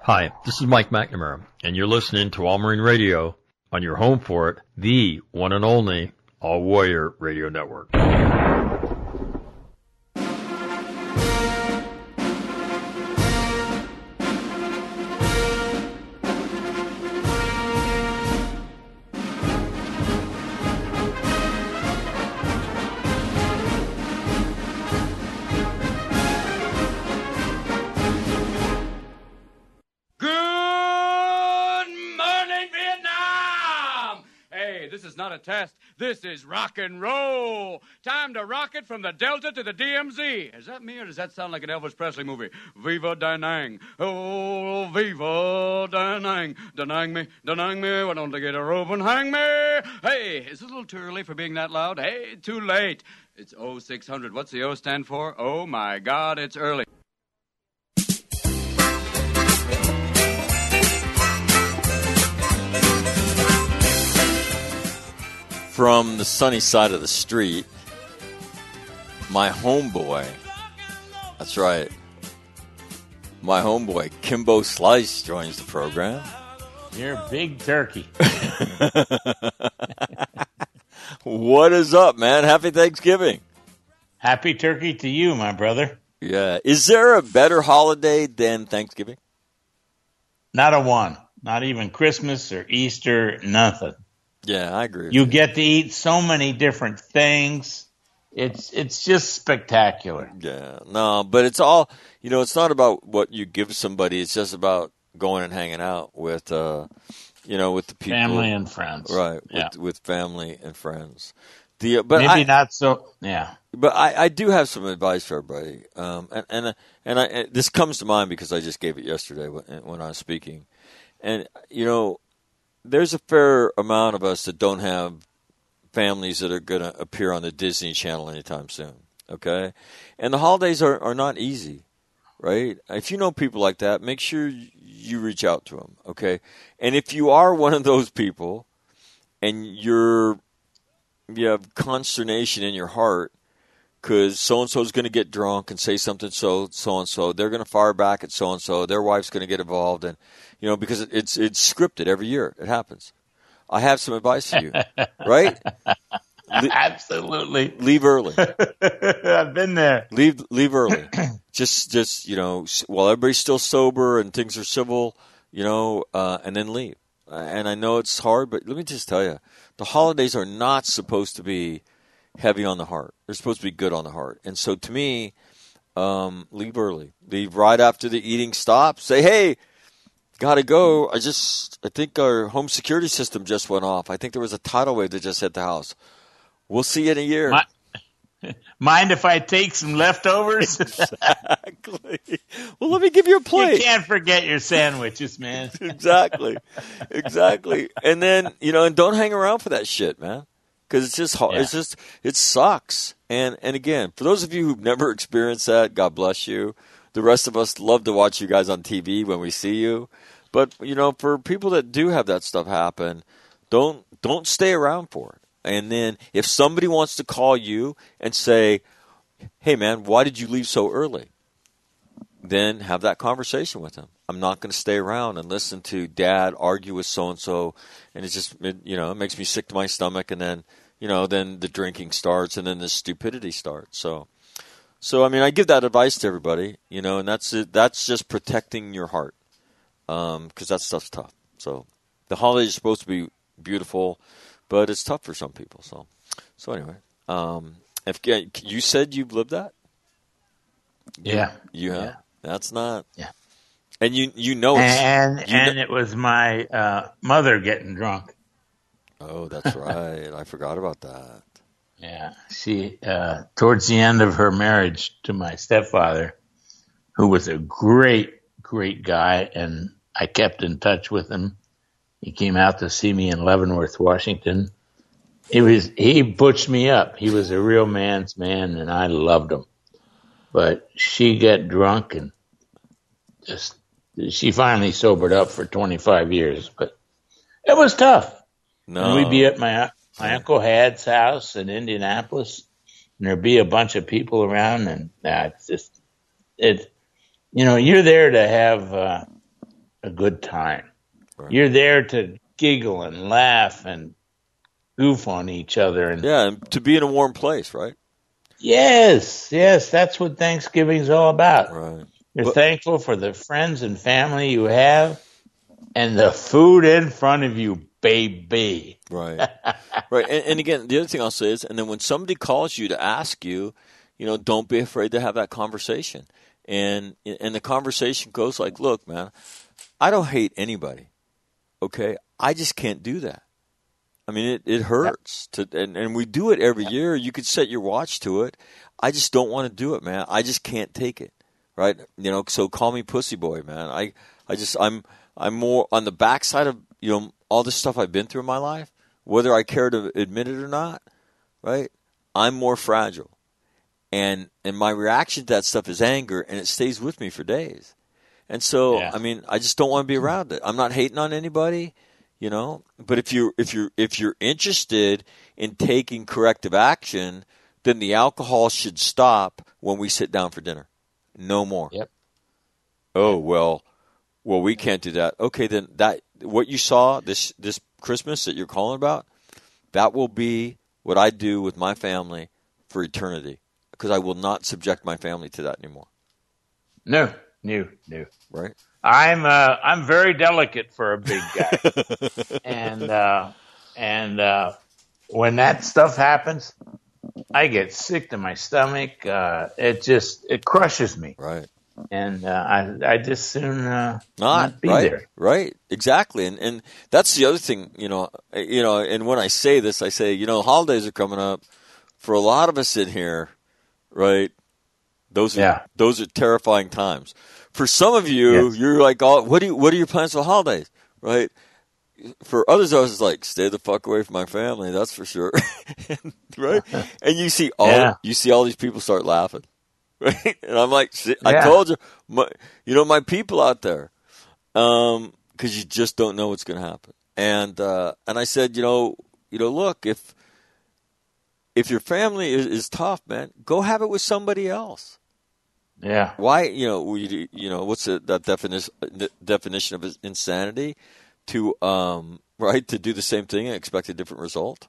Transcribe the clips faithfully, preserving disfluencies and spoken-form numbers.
Hi, this is Mike McNamara, and you're listening to All Marine Radio on your home for it, the one and only All Warrior Radio Network. Test. This is rock and roll. Time to rock it from the Delta to the D M Z. Is that me or does that sound like an Elvis Presley movie? Viva Danang. Oh, Viva Danang. Danang me, Danang me. Why don't they get a rope and hang me? Hey, is it a little too early for being that loud? Hey, too late. It's oh six hundred. What's the O stand for? Oh, my God, it's early. From the sunny side of the street, my homeboy, that's right, my homeboy, Kimbo Slice, joins the program. You're a big turkey. What is up, man? Happy Thanksgiving. Happy turkey to you, my brother. Yeah. Is there a better holiday than Thanksgiving? Not a one. Not even Christmas or Easter, nothing. Yeah, I agree with you. You get to eat so many different things. It's it's just spectacular. Yeah, no, but it's all, you know, it's not about what you give somebody. It's just about going and hanging out with, uh, you know, with the people. Family and friends. Right, yeah. with, with family and friends. The but Maybe I, not so, yeah. But I, I do have some advice for everybody. Um, and and, and, I, and this comes to mind because I just gave it yesterday when, when I was speaking. And, you know, there's a fair amount of us that don't have families that are going to appear on the Disney Channel anytime soon, okay? And the holidays are, are not easy, right? If you know people like that, make sure you reach out to them, okay? And if you are one of those people and you're you have consternation in your heart because so-and-so is going to get drunk and say something so so-and-so, they're going to fire back at so-and-so, their wife's going to get involved, and you know, because it's it's scripted every year. It happens. I have some advice for you, right? Le- Absolutely. Leave early. I've been there. Leave leave early. just just you know, while everybody's still sober and things are civil, you know, uh, and then leave. Uh, and I know it's hard, but let me just tell you, the holidays are not supposed to be heavy on the heart. They're supposed to be good on the heart. And so, to me, um, leave early. Leave right after the eating stops. Say, hey. Gotta go. I just, I think our home security system just went off. I think there was a tidal wave that just hit the house. We'll see you in a year. My, mind if I take some leftovers? Exactly. Well, let me give you a plate. You can't forget your sandwiches, man. Exactly. Exactly. And then, you know, and don't hang around for that shit, man. Because it's just, yeah. it's just, it sucks. And, and again, for those of you who've never experienced that, God bless you. The rest of us love to watch you guys on T V when we see you. But, you know, for people that do have that stuff happen, don't don't stay around for it. And then if somebody wants to call you and say, hey, man, why did you leave so early? Then have that conversation with them. I'm not going to stay around and listen to Dad argue with so-and-so. And it just, it, you know, it makes me sick to my stomach. And then, you know, then the drinking starts and then the stupidity starts. So. So, I mean, I give that advice to everybody, you know, and that's it. That's just protecting your heart because um, that stuff's tough. So the holidays are supposed to be beautiful, but it's tough for some people. So, so anyway, um, if you said you've lived that? Yeah. You have? Yeah. That's not. Yeah. And you you know it's. And, you and know, it was my uh, mother getting drunk. Oh, that's right. I forgot about that. Yeah, she, uh, towards the end of her marriage to my stepfather, who was a great, great guy, and I kept in touch with him. He came out to see me in Leavenworth, Washington. He was, he butched me up. He was a real man's man, and I loved him. But she got drunk and just, she finally sobered up for twenty-five years, but it was tough. No. And we'd be at my My Uncle Had's house in Indianapolis, and there'd be a bunch of people around, and uh, it's just, it, you know, you're there to have uh, a good time. Right. You're there to giggle and laugh and goof on each other. And yeah, and to be in a warm place, right? yes, yes, that's what Thanksgiving's all about. Right. You're But- thankful for the friends and family you have and the food in front of you, baby. Right. Right. And, and again, the other thing I'll say is, and then when somebody calls you to ask you, you know, don't be afraid to have that conversation. And and the conversation goes like, look, man, I don't hate anybody. Okay? I just can't do that. I mean, it, it hurts. to and, and we do it every year. You could set your watch to it. I just don't want to do it, man. I just can't take it. Right? You know, so call me pussy boy, man. I, I just I'm I'm more on the backside of, you know, all the stuff I've been through in my life, whether I care to admit it or not, right? I'm more fragile. And and my reaction to that stuff is anger, and it stays with me for days. And so, Yeah. I mean, I just don't want to be around it. I'm not hating on anybody, you know. But if you if you if you're interested in taking corrective action, then the alcohol should stop when we sit down for dinner. No more. Yep. Oh well, well we can't do that. Okay, then that what you saw this this Christmas that you're calling about, that will be what I do with my family for eternity. Because I will not subject my family to that anymore. No, no, no. Right? I'm uh, I'm very delicate for a big guy, and uh, and uh, when that stuff happens, I get sick to my stomach. Uh, it just it crushes me, Right. and uh, I I just soon uh, Not, not be right, there. right, exactly, and and that's the other thing, you know, you know. And when I say this, I say, you know, holidays are coming up. For a lot of us in here, right? Those are Yeah. those are terrifying times. For some of you, Yes. you're like, oh, what do you, what are your plans for the holidays, right? For others, I was like, stay the fuck away from my family. That's for sure, right? And you see all Yeah. you see all these people start laughing, right? And I'm like, "See, I Yeah. told you, my, you know, my people out there, um, because you just don't know what's going to happen. And uh, and I said, you know, you know, look, if if your family is, is tough, man, go have it with somebody else. Yeah, Why, you know, we, you know, what's the, that definition definition of insanity? To um, right, to do the same thing and expect a different result.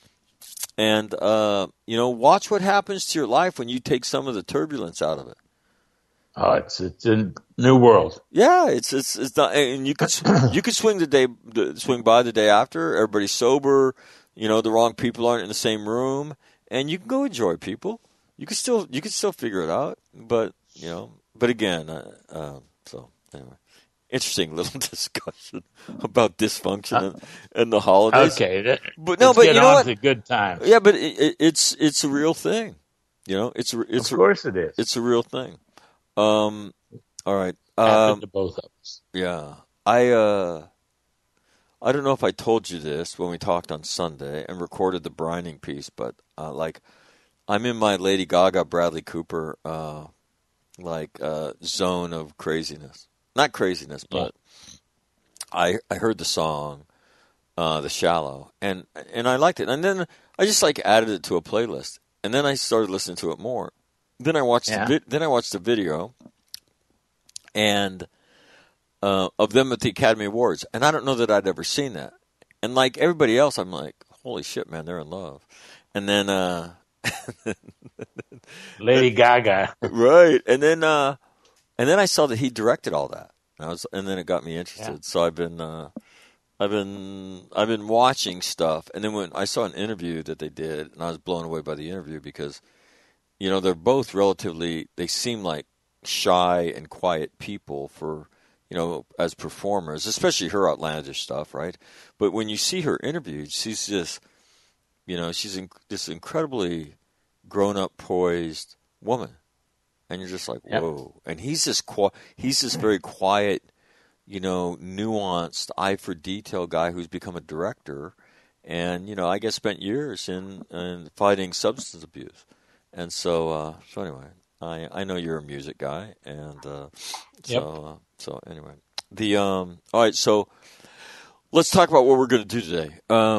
And uh, you know, watch what happens to your life when you take some of the turbulence out of it. oh, it's it's a new world. Yeah, it's it's it's not, and you could you could swing the day, the, swing by the day after. Everybody's sober, you know, the wrong people aren't in the same room, and you can go enjoy people. You can still you can still figure it out, but you know, but again, uh, uh, so anyway, interesting little discussion about dysfunction and, and the holidays. Okay, that, But no, let's but get you know on what? to good times. Yeah, but it, it, it's it's a real thing. You know, it's a- it's Of a, course it is. it's a real thing. Um, all right. Happened Um, to both of us. yeah, I uh, I don't know if I told you this when we talked on Sunday and recorded the brining piece, but uh, like I'm in my Lady Gaga, Bradley Cooper, uh, like uh, zone of craziness. Not craziness, but I I heard the song, uh, "The Shallow," and and I liked it, and then I just like added it to a playlist, and then I started listening to it more. Then I watched Yeah. the vi- then I watched the video, and uh, of them at the Academy Awards, and I don't know that I'd ever seen that. And like everybody else, I'm like, holy shit, man, they're in love. And then, uh, Lady Gaga. right, and then, uh, and then I saw that he directed all that. And I was, and then it got me interested. Yeah. So I've been, uh, I've been, I've been watching stuff. And then when I saw an interview that they did, and I was blown away by the interview because, you know, they're both relatively, they seem like shy and quiet people for, you know, as performers, especially her outlandish stuff, right? But when you see her interviewed, she's just, you know, she's in, this incredibly grown-up, poised woman, and you're just like, Yep. whoa. And he's this, qui- he's this very quiet, you know, nuanced, eye for detail guy who's become a director, and you know, I guess spent years in, in fighting substance abuse, and so, uh, so anyway. I, I know you're a music guy, and uh, so Yep. uh, so anyway, the um all right. So let's talk about what we're going to do today. Um,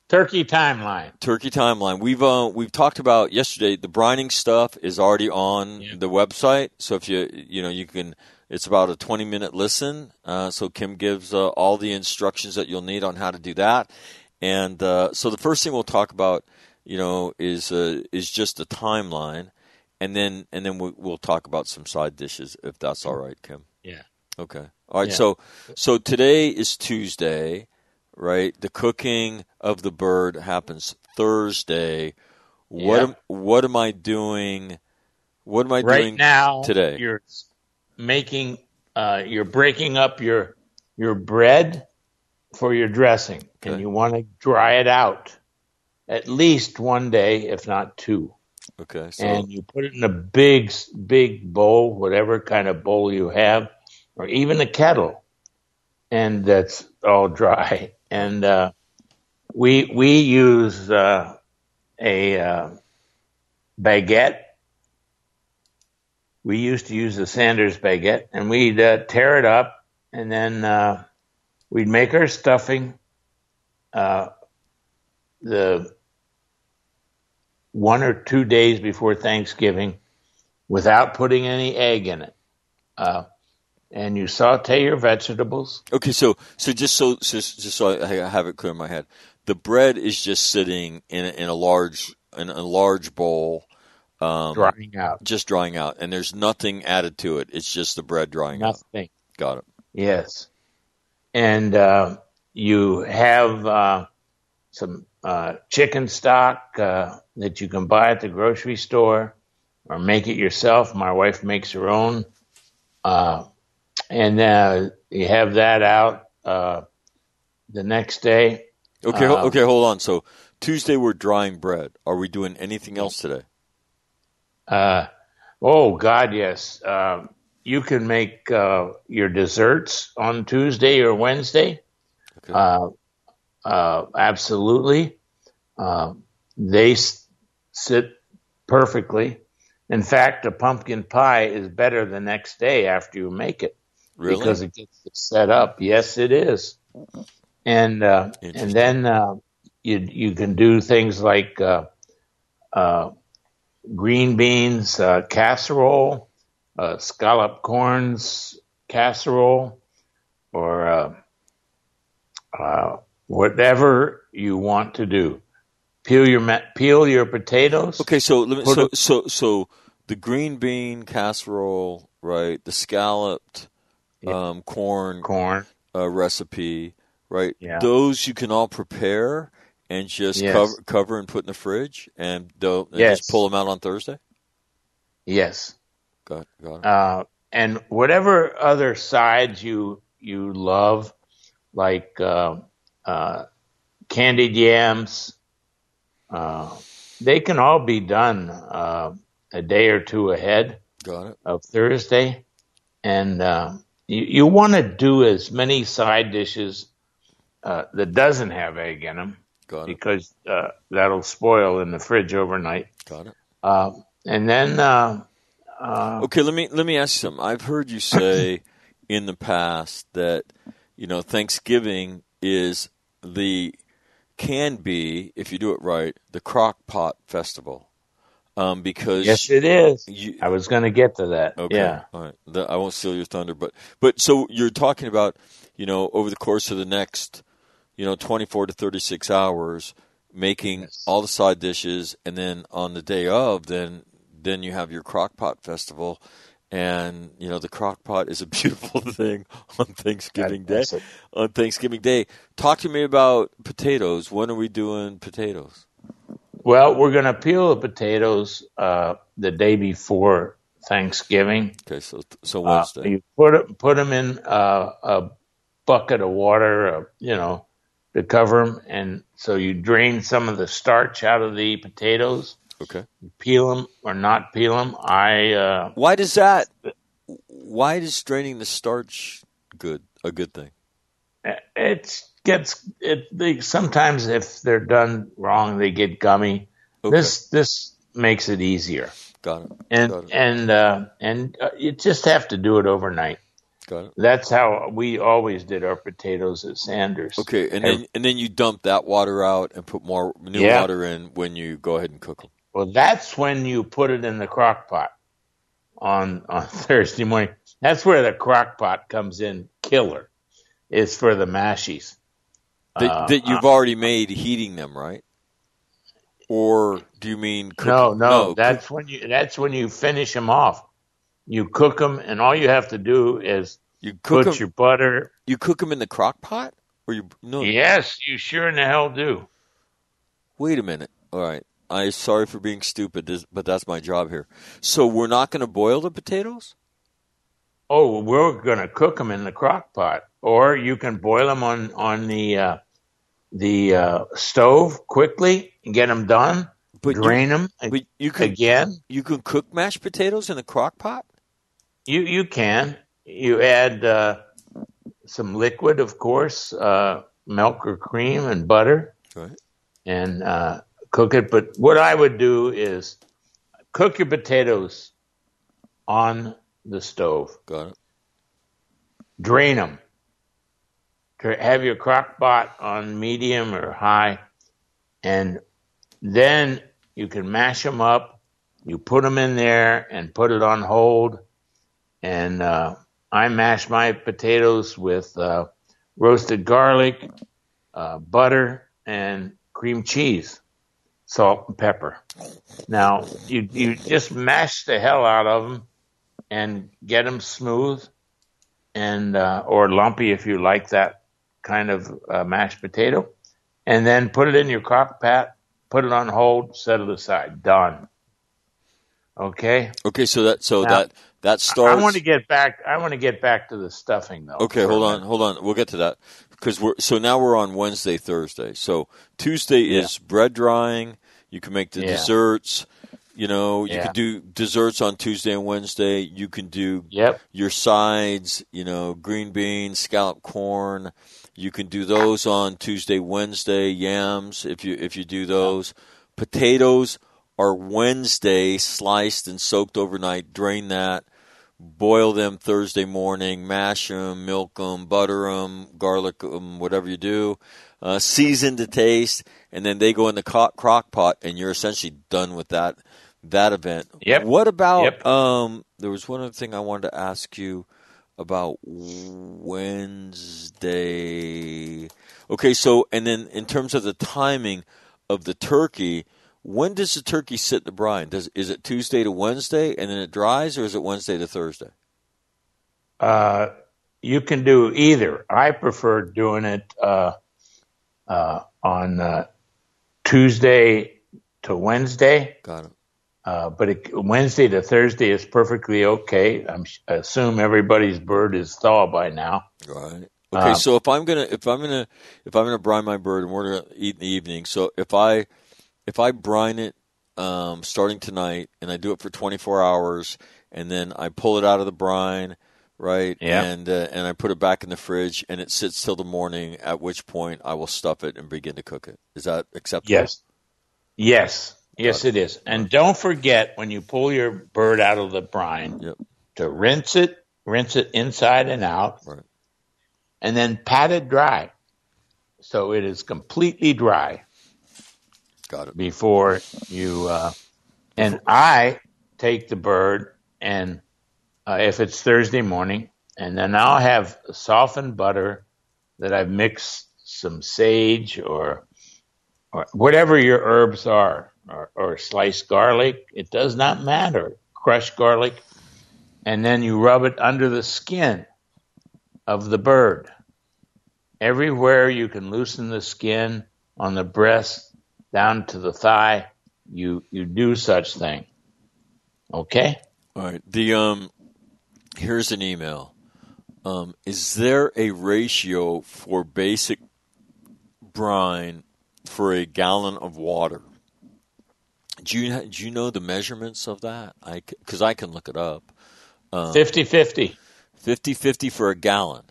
Turkey timeline. Turkey timeline. We've uh, we've talked about yesterday. The brining stuff is already on Yeah. the website. So if you you know you can, it's about a twenty minute listen. Uh, so Kim gives uh, all the instructions that you'll need on how to do that. And uh, so the first thing we'll talk about, you know, is uh, is just the timeline, and then and then we'll, we'll talk about some side dishes if that's all right, Kim. Yeah. Okay. All right. Yeah. So so today is Tuesday, right? The cooking of the bird happens Thursday. What Yeah. am what am I doing? What am I Right doing now, today? you're making, uh, you're breaking up your your bread for your dressing, Okay. and you want to dry it out at least one day, if not two. Okay. So And you put it in a big, big bowl, whatever kind of bowl you have, or even a kettle, and that's all dry. And uh, we we use uh, a uh, baguette. We used to use the Sanders baguette, and we'd uh, tear it up, and then uh, we'd make our stuffing. Uh, the one or two days before Thanksgiving, without putting any egg in it, uh, and you saute your vegetables. okay. So so just so just, just so I have it clear in my head, the bread is just sitting in a, in a large in a large bowl, um, Drying out. just drying out, and there's nothing added to it. It's just the bread drying out. Nothing. Got it. Yes. And uh, you have uh, some uh, chicken stock uh, that you can buy at the grocery store or make it yourself. My wife makes her own. Uh, and uh, you have that out uh, the next day. Okay, ho- Uh, okay, hold on. So Tuesday we're drying bread. Are we doing anything else today? Uh, oh, God, yes. Uh, you can make uh, your desserts on Tuesday or Wednesday. Okay. Uh, uh, absolutely. Uh, they s- sit perfectly. In fact, a pumpkin pie is better the next day after you make it Really? because it gets set up. Yes, it is. And uh, and Interesting. then uh, you you can do things like uh, uh, green beans uh, casserole, uh, scallop corns casserole, or uh, uh, whatever you want to do. Peel your ma- peel your potatoes. Okay, so let me, Put so it- so so the green bean casserole, right? The scalloped Yeah. um, corn Corn. uh, recipe, right? Yeah. Those you can all prepare and just Yes. cover cover and put in the fridge, and, they'll- and Yes. just pull them out on Thursday. Yes. Got got it. Uh, and whatever other sides you you love, like uh, uh, candied yams, uh, they can all be done uh, a day or two ahead Got it. of Thursday. And uh, you, you want to do as many side dishes uh, that doesn't have egg in them Got it. because uh, that'll spoil in the fridge overnight. Got it. Uh, and then uh, uh, Okay, let me let me ask you something. I've heard you say in the past that you know Thanksgiving is the can be, if you do it right, the crock pot festival, um, because yes, it is. you, I was going to get to that. okay, Yeah. all right. The, I won't steal your thunder, but but so you're talking about you know over the course of the next you know twenty-four to thirty-six hours making Yes. all the side dishes, and then on the day of, then then you have your crock pot festival. And, you know, the crock pot is a beautiful thing on Thanksgiving Day. That's it. On Thanksgiving Day. Talk to me about potatoes. When are we doing potatoes? Well, we're going to peel the potatoes uh, the day before Thanksgiving. Okay, so so Uh, Wednesday. you put it, put them in uh, a bucket of water, uh, you know, to cover them, and so you drain some of the starch out of the potatoes. Okay. You peel them or not peel them. I uh, Why does that, why is draining the starch good, a good thing? it gets it. They, sometimes if they're done wrong, they get gummy. Okay. This this makes it easier. Got it. And Got it. and uh, and uh, you just have to do it overnight. Got it. That's how we always did our potatoes at Sanders. Okay, and then and then you dump that water out and put more new Yeah. water in when you go ahead and cook them. Well, that's when you put it in the crock pot on on Thursday morning. That's where the crock pot comes in killer. It's for the mashies. That, Uh, that you've already made heating them, right? Or do you mean cook No, no, no that's cook, when you that's when you finish them off. You cook them, and all you have to do is you cook put them, your butter. you cook them in the crock pot? Or you no Yes, you sure in the hell do. Wait a minute. All right. I'm sorry for being stupid, this- but that's my job here. So we're not going to boil the potatoes? Oh, we're going to cook them in the crock pot, or you can boil them on on the uh, the uh, stove quickly and get them done. But you- drain them But you can again. you can cook mashed potatoes in a crock pot? You you can. You add uh, some liquid, of course, uh, milk or cream and butter, Right. and uh, cook it. But what I would do is cook your potatoes on the stove. Got it. Drain them. Have your crock pot on medium or high, and then you can mash them up. You put them in there and put it on hold. And uh, I mash my potatoes with uh, roasted garlic, uh, butter, and cream cheese, salt and pepper. Now, you you just mash the hell out of them and get them smooth and uh, or lumpy if you like that kind of uh, mashed potato. And then put it in your crock pot, put it on hold, set it aside. Done. Okay? Okay, so that so Now, that that starts I want to get back. I want to get back to the stuffing, though. Okay, for a hold on, minute. hold on. We'll get to that because we're so now we're on Wednesday, Thursday. So Tuesday Yeah. is bread drying. You can make the Yeah. desserts. You know, you Yeah. can do desserts on Tuesday and Wednesday. You can do Yep. your sides. You know, green beans, scalloped corn. You can do those on Tuesday, Wednesday. Yams, if you if you do those. Potatoes are Wednesday, sliced and soaked overnight. Drain that. Boil them Thursday morning, mash them, milk them, butter them, garlic them, whatever you do. Uh, season to taste, and then they go in the co- crock pot, and you're essentially done with that that event. Yep. What about? Yep. Um, there was one other thing I wanted to ask you about Wednesday. Okay, so and then in terms of the timing of the turkey. When does the turkey sit in the brine? Does is it Tuesday to Wednesday and then it dries, or is it Wednesday to Thursday? Uh, you can do either. I prefer doing it uh, uh, on uh, Tuesday to Wednesday, Got it. uh, but it, Wednesday to Thursday is perfectly okay. I'm, I assume everybody's bird is thawed by now. Right. Okay. Uh, so if I'm gonna if I'm gonna if I'm gonna brine my bird and we're gonna eat in the evening, so if I if I brine it um, starting tonight and I do it for twenty-four hours and then I pull it out of the brine, right? Yeah. And uh, and I put it back in the fridge and it sits till the morning. At which point I will stuff it and begin to cook it. Is that acceptable? Yes. Yes. Yes, Got it is. And don't forget when you pull your bird out of the brine Yep. to rinse it, rinse it inside and out, Right. and then pat it dry. So it is completely dry Got it. before you. Uh, and I take the bird, and uh, if it's Thursday morning, and then I'll have softened butter that I've mixed some sage or or whatever your herbs are, or, or sliced garlic. It does not matter. Crushed garlic, and then you rub it under the skin of the bird. Everywhere you can loosen the skin on the breast down to the thigh, you you do such thing. Okay? All right. The um, here's an email. Um, is there a ratio for basic brine for a gallon of water? Do you do you know the measurements of that? I because I can look it up. Um, fifty-fifty. fifty-fifty for a gallon.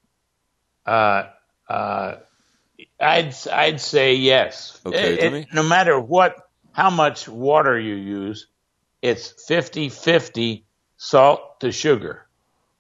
Uh, uh, I'd I'd say yes. Okay, It- tell it- me. no matter what, how much water you use, it's fifty-fifty salt to sugar.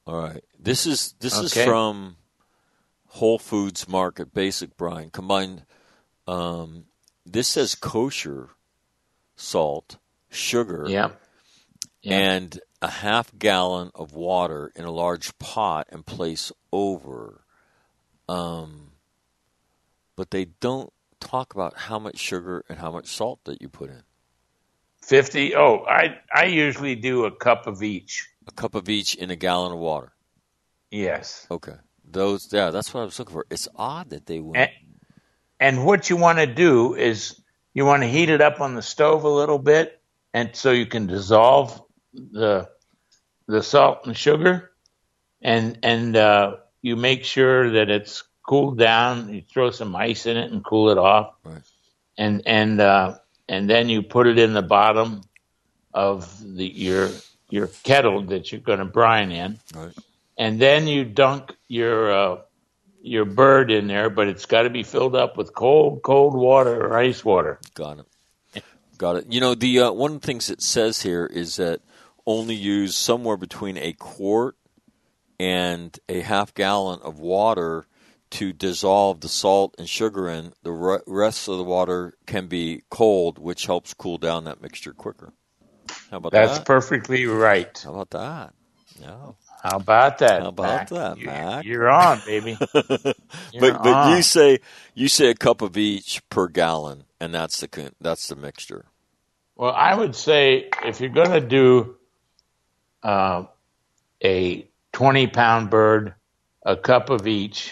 All right. This is this Okay. is from Whole Foods Market Basic brine combined. Um, this says kosher salt, sugar, Yeah. Yeah. and a half gallon of water in a large pot and place over. Um, but they don't talk about how much sugar and how much salt that you put in. fifty. Oh, I I usually do a cup of each. A cup of each in a gallon of water. Yes. Okay. Those, yeah, that's what I was looking for. It's odd that they went. And, and what you want to do is you want to heat it up on the stove a little bit, and so you can dissolve the the salt and sugar, and and uh, you make sure that it's cooled down. You throw some ice in it and cool it off, Right. and and uh, and then you put it in the bottom of the your your kettle that you're going to brine in, Right. and then you dunk your uh, your bird in there, but it's got to be filled up with cold, cold water or ice water. Got it. Got it. You know, the uh, one of the things it says here is that only use somewhere between a quart and a half gallon of water to dissolve the salt and sugar in. The re- rest of the water can be cold, which helps cool down that mixture quicker. How about That's that? perfectly right. How about that? Yeah. How about that? How about Mac? that, You- Mac? You're on, baby. but You're but on. you say you say a cup of each per gallon, and that's the con- that's the mixture. Well, I would say if you're going to do uh, a twenty pound bird, a cup of each,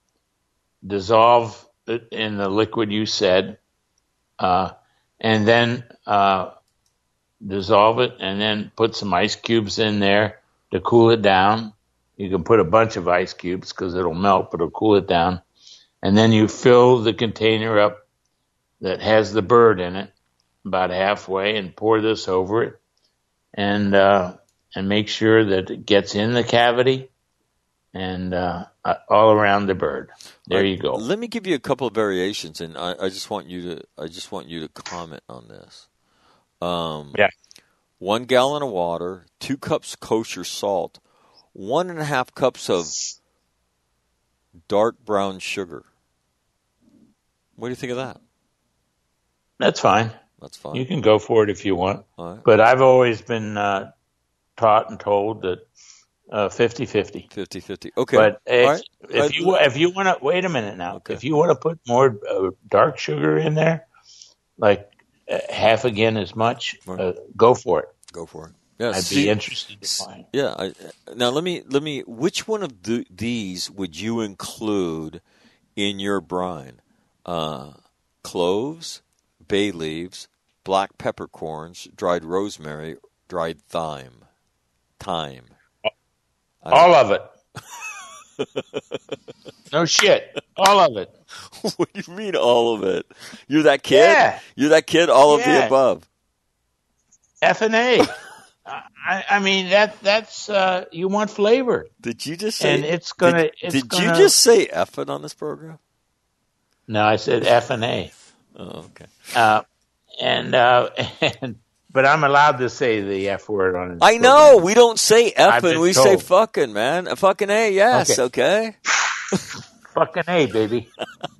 dissolve it in the liquid you said, uh, and then uh, dissolve it, and then put some ice cubes in there to cool it down. You can put a bunch of ice cubes because it'll melt, but it'll cool it down. And then you fill the container up that has the bird in it about halfway and pour this over it, and uh, and make sure that it gets in the cavity and uh, all around the bird. There you go. Let me give you a couple of variations, and I, I just want you to I just want you to comment on this. Um, Yeah. One gallon of water, two cups kosher salt, one and a half cups of dark brown sugar. What do you think of that? That's fine. That's fine. You can go for it if you want. All right. But I've always been uh, taught and told that uh, fifty-fifty. fifty-fifty. Okay. But if, All right. if Right. you if you want to wait a minute now, Okay. if you want to put more uh, dark sugar in there, like uh, half again as much, Right. uh, go for it. Go for it. Yeah. I'd see- be interested to find. Yeah. I, now let me let me. Which one of the, these would you include in your brine? Uh, cloves, bay leaves, black peppercorns, dried rosemary, dried thyme. Thyme. I- All of it. No shit. All of it. What do you mean all of it? You're that kid? Yeah. You're that kid? All of the Yeah. above. F and A. I, I mean that that's uh, you want flavor, Did you just say? and it's gonna. Did, it's did gonna, you just say effing on this program? No, I said F and A. Oh, okay. Uh, and uh, and but I'm allowed to say the F word on it. I know we don't say I've effing, been we say told. fucking, man. A fucking a, yes, okay. Fucking A, baby.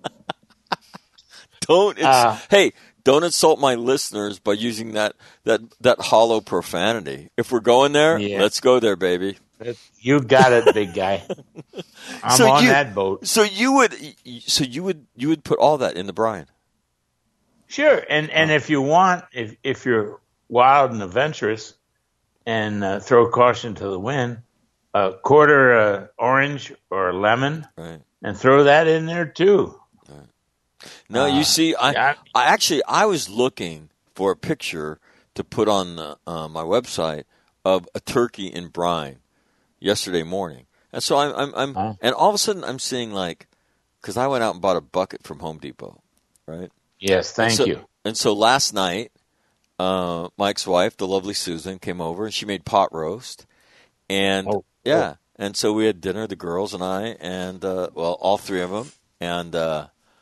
Don't ins- Uh, hey, don't insult my listeners by using that that that hollow profanity. If we're going there, Yeah. let's go there, baby. You got it, big guy. I'm So on you- that boat. So you would, so you would, you would put all that in the brine. Sure, and and if you want, if if you're wild and adventurous, and uh, throw caution to the wind, a quarter uh, orange or lemon, Right. and throw that in there too. No, you Uh, see, I, yeah. I actually, I was looking for a picture to put on the, uh, my website of a turkey in brine yesterday morning, and so I'm, I'm, I'm Huh? and all of a sudden I'm seeing like, because I went out and bought a bucket from Home Depot, right? Yes, thank and so, you. And so last night, uh, Mike's wife, the lovely Susan, came over and she made pot roast, and Oh, yeah, and so we had dinner, the girls and I, and uh, well, all three of them, and. Uh,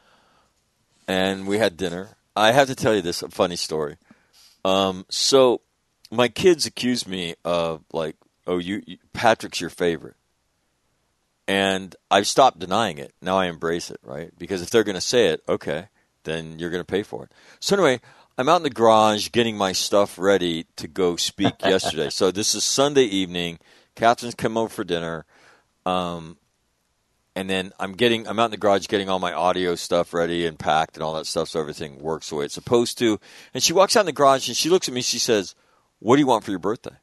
And we had dinner. I have to tell you this a funny story. Um, so my kids accused me of like oh, you, you Patrick's your favorite. And I've stopped denying it. Now I embrace it, right? Because if they're going to say it, okay, then you're going to pay for it. So anyway, I'm out in the garage getting my stuff ready to go speak yesterday. So this is Sunday evening. Catherine's come over for dinner. Um, and then I'm getting, I'm out in the garage getting all my audio stuff ready and packed and all that stuff so everything works the way it's supposed to. And she walks out in the garage and she looks at me. She says, "What do you want for your birthday?"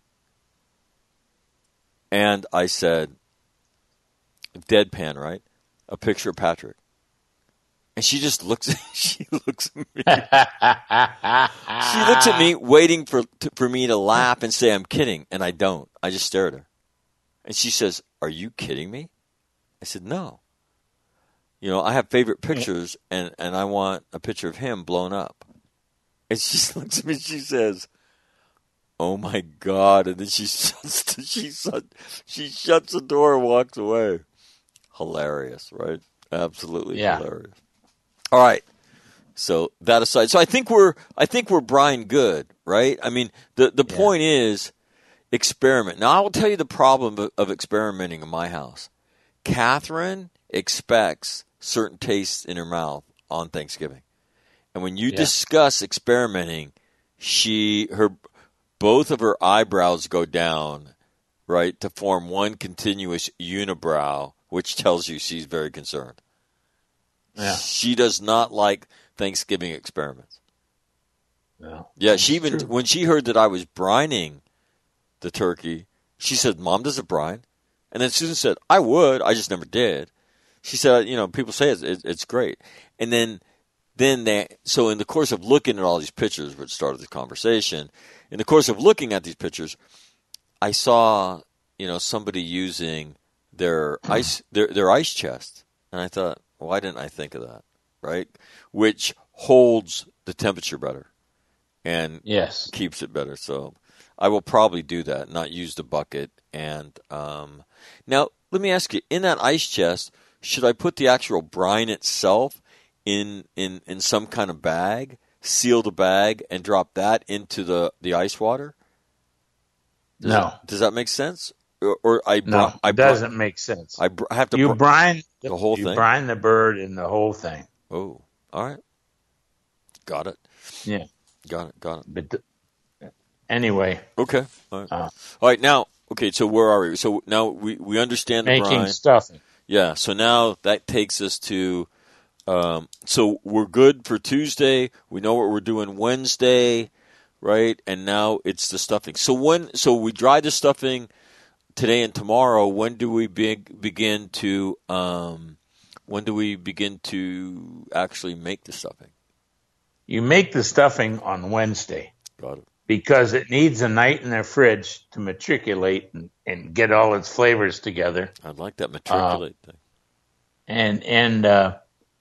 And I said, deadpan, right? A picture of Patrick. And she just looks at, she looks at me. She looks at me waiting for to, for me to laugh and say I'm kidding, and I don't. I just stare at her. And she says, "Are you kidding me?" I said, "No. You know, I have favorite pictures, and, and I want a picture of him blown up." And she looks at me and she says, "Oh my God." And then she shuts, she, shut, she shuts the door and walks away. Hilarious, right? Absolutely yeah. hilarious. All right. So that aside, so I think we're I think we're Brian Good, right? I mean, the the yeah. point is experiment. Now I will tell you the problem of, of experimenting in my house. Catherine expects certain tastes in her mouth on Thanksgiving, and when you yeah. discuss experimenting, she her both of her eyebrows go down, right, to form one continuous unibrow, which tells you she's very concerned. Yeah. She does not like Thanksgiving experiments. No. Yeah, she even true. When she heard that I was brining the turkey, she said, "Mom, does it brine?" And then Susan said, "I would, I just never did." She said, "You know, people say it's, it's great." And then, then they, so in the course of looking at all these pictures, which started the conversation, in the course of looking at these pictures, I saw, you know, somebody using their ice, their their ice chest, and I thought, why didn't I think of that, right? Which holds the temperature better and yes. keeps it better. So I will probably do that, not use the bucket. And um, now let me ask you, in that ice chest, should I put the actual brine itself in in, in some kind of bag, seal the bag, and drop that into the, the ice water? Does no. That, does that make sense? Or, or I no, I it doesn't make sense. I have to you br- brine the, the whole you thing. You brine the bird in the whole thing. Oh, all right, got it. Yeah, got it, got it. But the, anyway, okay, all right. Uh, all right. Now, okay. So where are we? So now we, we understand the making brine. stuffing. Yeah. So now that takes us to. Um, so we're good for Tuesday. We know what we're doing Wednesday, right? And now it's the stuffing. So when so we dry the stuffing today and tomorrow. When do we big, begin to um, when do we begin to actually make the stuffing? You make the stuffing on Wednesday. Got it. Because it needs a night in the fridge to matriculate and, and get all its flavors together. I like that matriculate uh, thing. And and uh,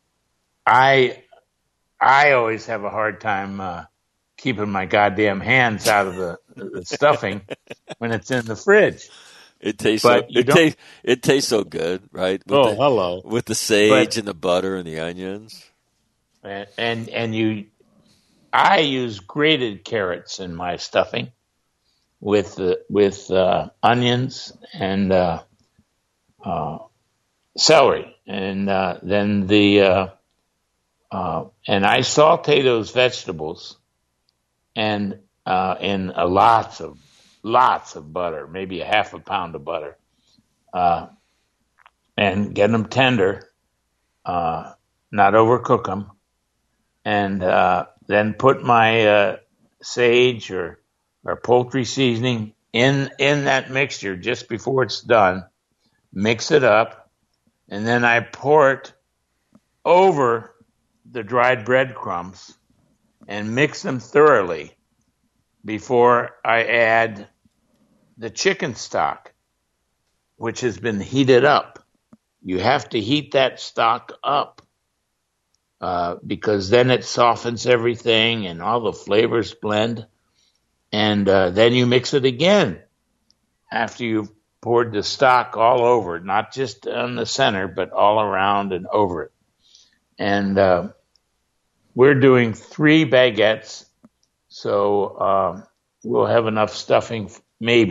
I I always have a hard time uh, keeping my goddamn hands out of the, the stuffing when it's in the fridge. It tastes so, it tastes it tastes so good, right? With oh, the, hello. With the sage but, and the butter and the onions. And, and and you I use grated carrots in my stuffing with uh, with uh, onions and uh, uh, celery, and uh, then the uh, uh, and I saute those vegetables and uh, in a lots of lots of butter, maybe a half a pound of butter, uh, and get them tender, uh, not overcook them, and uh, then put my uh, sage or or poultry seasoning in in that mixture just before it's done. Mix it up, and then I pour it over the dried breadcrumbs and mix them thoroughly before I add the chicken stock, which has been heated up. You have to heat that stock up uh, because then it softens everything and all the flavors blend. And uh, then you mix it again after you've poured the stock all over it, not just on the center, but all around and over it. And uh, we're doing three baguettes, so uh, we'll have enough stuffing maybe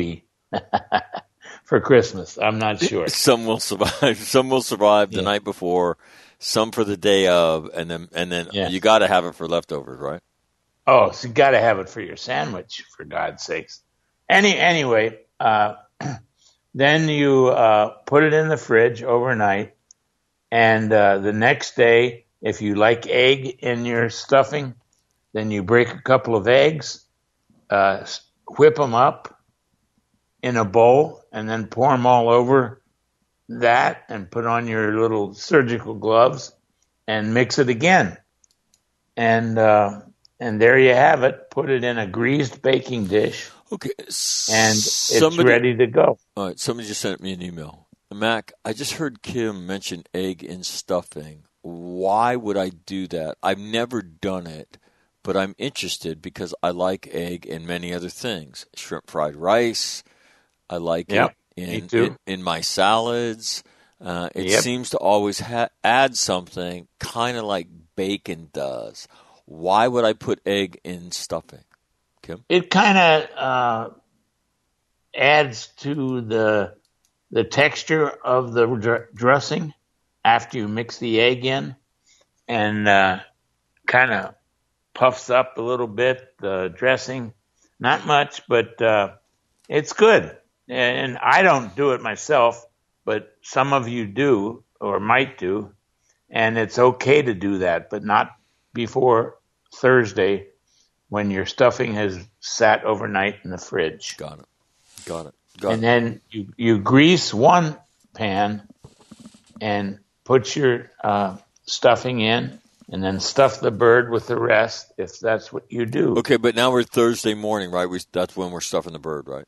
for Christmas. I'm not sure. Some will survive. Some will survive the Yeah. night before. Some for the day of, and then and then Yeah. you got to have it for leftovers, right? Oh, so you got to have it for your sandwich, for God's sakes. Any anyway, uh, then you uh, put it in the fridge overnight, and uh, the next day, if you like egg in your stuffing, then you break a couple of eggs, uh, whip them up in a bowl, and then pour them all over that, and put on your little surgical gloves, and mix it again, and. Uh, And there you have it. Put it in a greased baking dish, Okay. and it's Somebody, ready to go. All right. Somebody just sent me an email. Mac, I just heard Kim mention egg in stuffing. Why would I do that? I've never done it, but I'm interested because I like egg in many other things. Shrimp fried rice. I like Yep, it me in, too. in in my salads. Uh, it Yep. seems to always ha- add something, kind of like bacon does. Why would I put egg in stuffing, Kim? It kind of uh, adds to the the texture of the dr- dressing after you mix the egg in, and uh, kind of puffs up a little bit the dressing. Not much, but uh, it's good. And I don't do it myself, but some of you do or might do, and it's okay to do that, but not before Thursday when your stuffing has sat overnight in the fridge. Got it. Got it. Got And it. then you, you grease one pan and put your uh, stuffing in, and then stuff the bird with the rest if that's what you do. Okay, but now we're Thursday morning, right? We, that's when we're stuffing the bird, right?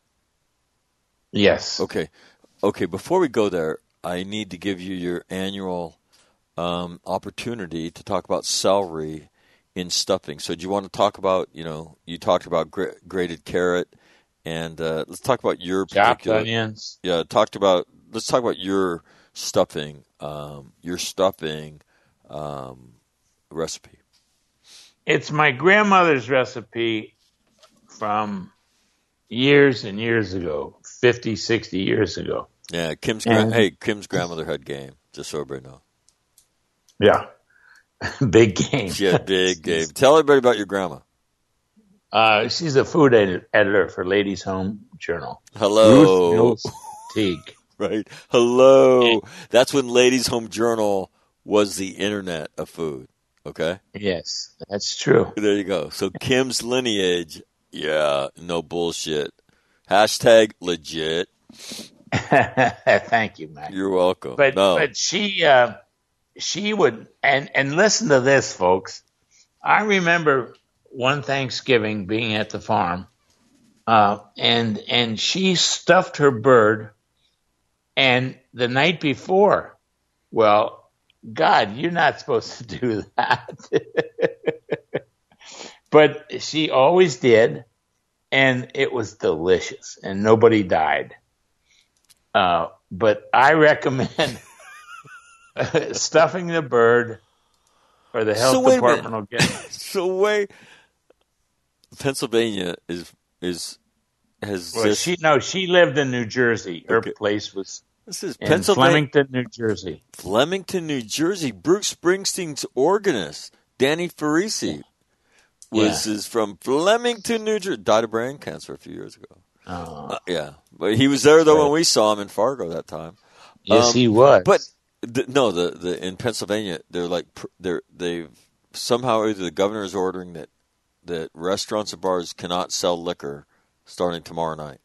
Yes. Okay. Okay, before we go there, I need to give you your annual um, opportunity to talk about celery in stuffing. So do you want to talk about, you know, you talked about gra- grated carrot, and uh, let's talk about your Chopped particular. onions. Yeah, talked about. Let's talk about your stuffing. Um, your stuffing um, recipe. It's my grandmother's recipe from years and years ago, fifty, sixty years ago. Yeah, Kim's. Gra- And- hey, Kim's grandmother had game. Just so everybody knows. Yeah. Big game. She had big game. Tell everybody about your grandma. Uh, she's a food ed- editor for Ladies Home Journal. Hello. Ruth Mills Teague. Right. Hello. That's when Ladies Home Journal was the internet of food. Okay? Yes, that's true. There you go. So Kim's lineage, yeah, no bullshit. Hashtag legit. Thank you, Mac. You're welcome. But no. but she uh, she would and and listen to this, folks. I remember one Thanksgiving being at the farm, uh, and and she stuffed her bird, and the night before, well, God, you're not supposed to do that, but she always did, and it was delicious, and nobody died. Uh, but I recommend stuffing the bird, or the health So wait a department minute. will get. So wait, Pennsylvania is is has Well, this, she no, she lived in New Jersey. Her Okay. place was this is in Pennsylvania, Flemington, New Jersey. Flemington, New Jersey. Bruce Springsteen's organist, Danny Farisi, was is from Flemington, New Jersey. Died of brain cancer a few years ago. Oh, Uh, yeah, but he was there though Right. when we saw him in Fargo that time. yes, um, he was. But the, no, the, the in Pennsylvania, they're like pr- they're they've somehow either the governor is ordering that that restaurants and bars cannot sell liquor starting tomorrow night.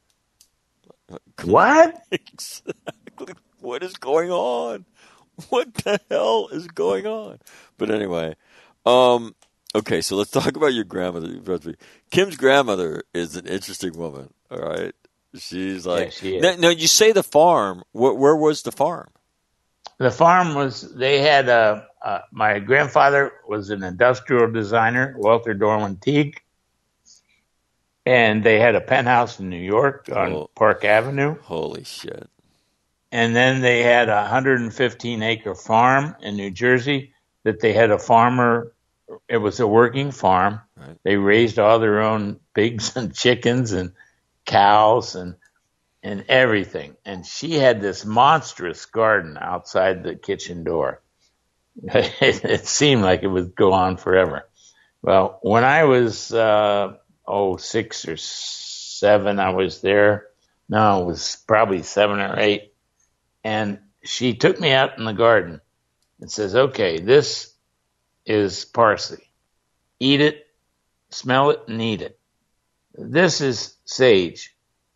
what? Exactly. What is going on? What the hell is going on? But anyway, um, okay, so let's talk about your grandmother. Kim's grandmother is an interesting woman. All right, she's like. Yeah, she is. Now, now, you say the farm. Where, where was the farm? The farm was. They had a. Uh, my grandfather was an industrial designer, Walter Dorland Teague, and they had a penthouse in New York on Oh. Park Avenue. Holy shit! And then they had a one hundred fifteen acre farm in New Jersey that they had a farmer. It was a working farm. Right. They raised all their own pigs and chickens and cows, and and everything. And she had this monstrous garden outside the kitchen door. It, it seemed like it would go on forever. Well, when I was, uh, oh, six or seven, I was there. No, it was probably seven or eight. And she took me out in the garden and says, okay, this is parsley. Eat it, smell it, and eat it. This is sage.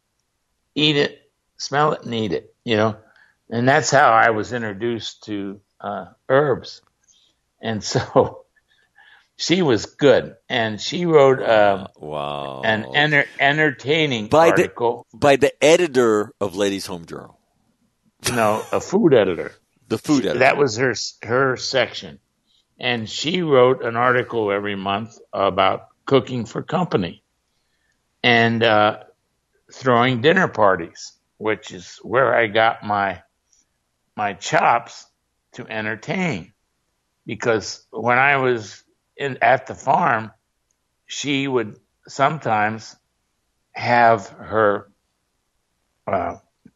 Eat it, smell it, and eat it, you know. And that's how I was introduced to uh, herbs. And so she was good. And she wrote uh, wow. an enter- entertaining by article. The, by the editor of Ladies' Home Journal. No, a food editor. The food editor. That was her her section. And she wrote an article every month about cooking for company and uh, throwing dinner parties, which is where I got my my chops to entertain. Because when I was in, at the farm, she would sometimes have her uh,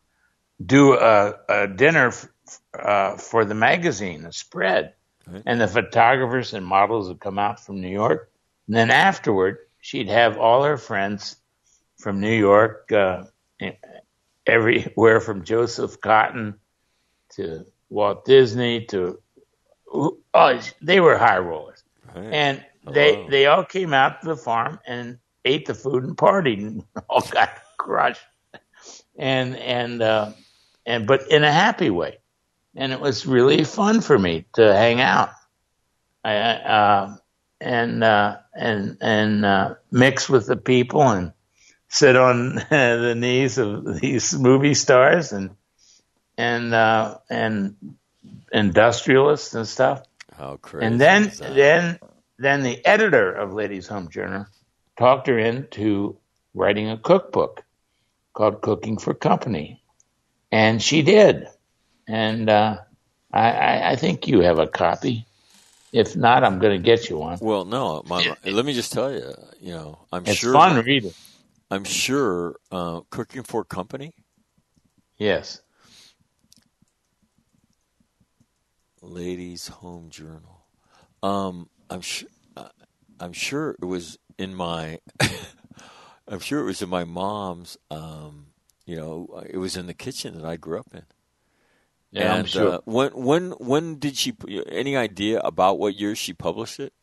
do a, a dinner f- uh, for the magazine, a spread. Right. And the photographers and models would come out from New York. And then afterward, she'd have all her friends from New York, uh, everywhere from Joseph Cotton to Walt Disney to, oh, they were high rollers. Right. And they oh. they all came out to the farm and ate the food and partied and all got crushed. And, and, uh, and, but in a happy way. And it was really fun for me to hang out, I, uh, and uh, and and uh, mix with the people and sit on the knees of these movie stars and and uh, and industrialists and stuff. How crazy! And then is that? then then the editor of Ladies' Home Journal talked her into writing a cookbook called Cooking for Company, and she did. And uh, I, I think you have a copy. If not, I'm going to get you one. Well, no. My, let me just tell you. You know, I'm it's sure. It's fun reading. I'm sure uh, Cooking for Company. Yes. Ladies' Home Journal. Um, I'm sure. Uh, I'm sure it was in my. I'm sure it was in my mom's. Um, you know, it was in the kitchen that I grew up in. Yeah, and I'm sure. uh, when when when did she? Any idea about what year she published it?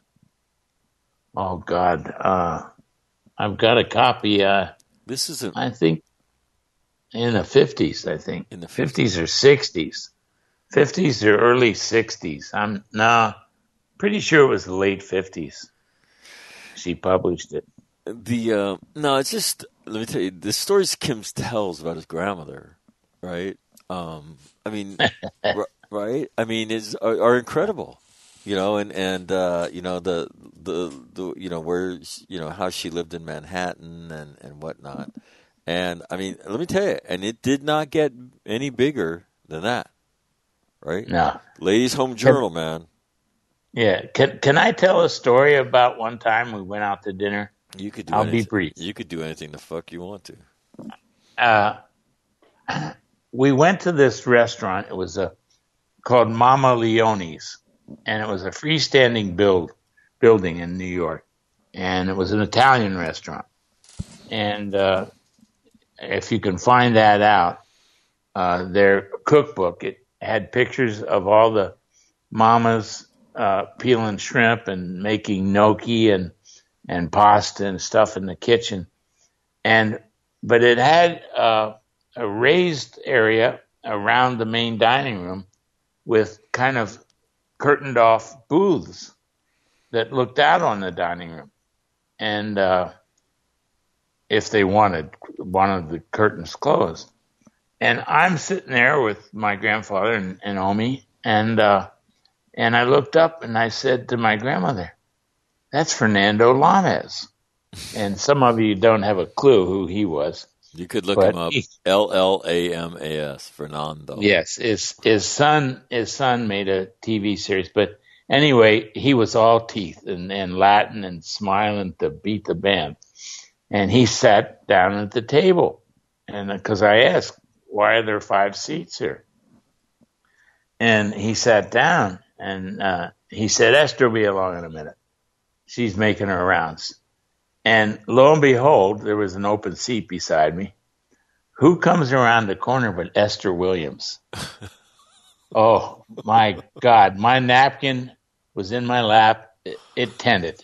Oh God, uh, I've got a copy. Uh, this is a, I think in the fifties. I think in the fifties or sixties, fifties or early sixties. I'm no, pretty sure it was the late fifties. She published it. The uh, no, it's just let me tell you the stories Kim tells about his grandmother, right? Um, I mean, r- right? I mean, is are, are incredible, you know, and and uh, you know the, the the you know where you know how she lived in Manhattan and, and whatnot, and I mean, let me tell you, and it did not get any bigger than that, right? No, Ladies' Home Journal, can, man. Yeah, can can I tell a story about one time we went out to dinner? You could. Do I'll anything. be brief. You could do anything the fuck you want to. Uh. We went to this restaurant. It was a called Mama Leone's, and it was a freestanding build building in New York, and it was an Italian restaurant. And uh, if you can find that out, uh, their cookbook, it had pictures of all the mamas uh, peeling shrimp and making gnocchi and and pasta and stuff in the kitchen, and but it had. Uh, a raised area around the main dining room with kind of curtained off booths that looked out on the dining room. And uh, if they wanted, wanted the curtains closed. And I'm sitting there with my grandfather and, and Omi, and uh, and I looked up and I said to my grandmother, that's Fernando Lamas. And some of you don't have a clue who he was. You could look but him up. He, L L A M A S, Fernando. Yes, his his son his son made a T V series, but anyway, he was all teeth and, and Latin and smiling to beat the band. And he sat down at the table, And because I asked, why are there five seats here? And he sat down and uh, he said, Esther will be along in a minute. She's making her rounds. And lo and behold, there was an open seat beside me. Who comes around the corner but Esther Williams? Oh, my God. My napkin was in my lap. It, it tended.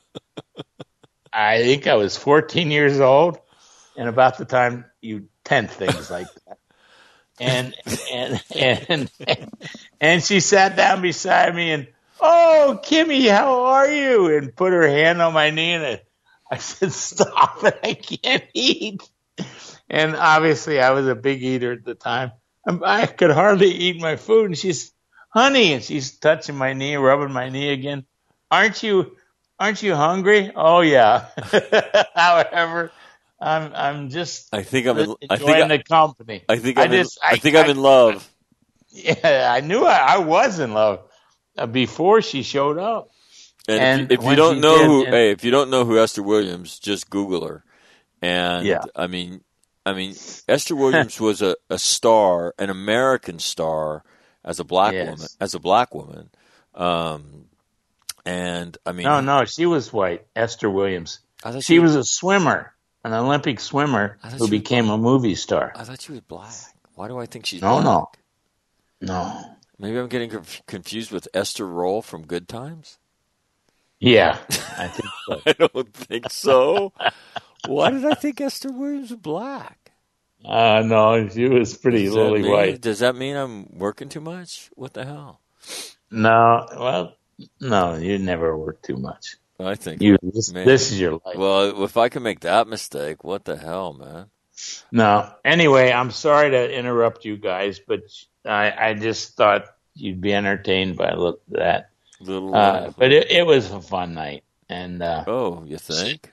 I think I was fourteen years old, and about the time you tend things like that. And, and, and, and, and she sat down beside me and, oh, Kimmy, how are you? And put her hand on my knee, and I, I said, stop it, I can't eat. And obviously I was a big eater at the time. I could hardly eat my food. And she's, honey, and she's touching my knee, rubbing my knee again. Aren't you, aren't you hungry? Oh yeah. However, I'm, I'm just. I think I'm in, enjoying I think the company. I think I'm I just, in, I, I think I'm I, in love. Yeah, I knew I, I was in love uh, before she showed up. And, And if, you, if you when don't she know did, who, and- hey, if you don't know who Esther Williams, just Google her. And Yeah. I mean, I mean, Esther Williams was a, a star, an American star, as a black Yes. woman, as a black woman. Um, and I mean, No, no, she was white. Esther Williams. I thought She was a swimmer, an Olympic swimmer I thought who she was became a movie star. I thought she was black. Why do I think she's No, black? no, no. Maybe I'm getting conf- confused with Esther Roll from Good Times. Yeah, I think so. I don't think so. Why did I think Esther Williams was black? Uh, no, she was pretty Does that lily mean- white. Does that mean I'm working too much? What the hell? No, well, no, you never work too much. I think You, this, maybe. this is your life. Well, if I can make that mistake, what the hell, man? No, anyway, I'm sorry to interrupt you guys, but I, I just thought you'd be entertained by look that. Little. Uh, Uh, but it, it was a fun night, and uh, oh, you think?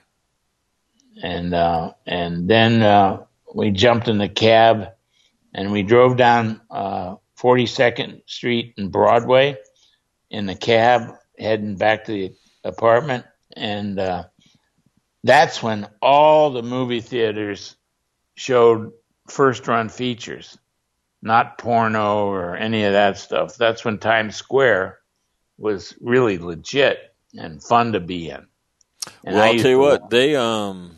and uh, and then uh, we jumped in the cab and we drove down uh, forty-second Street and Broadway in the cab, heading back to the apartment, and uh, that's when all the movie theaters showed first-run features, not porno or any of that stuff. That's when Times Square was really legit and fun to be in. And Well, I I'll used tell you to what, walk- they um,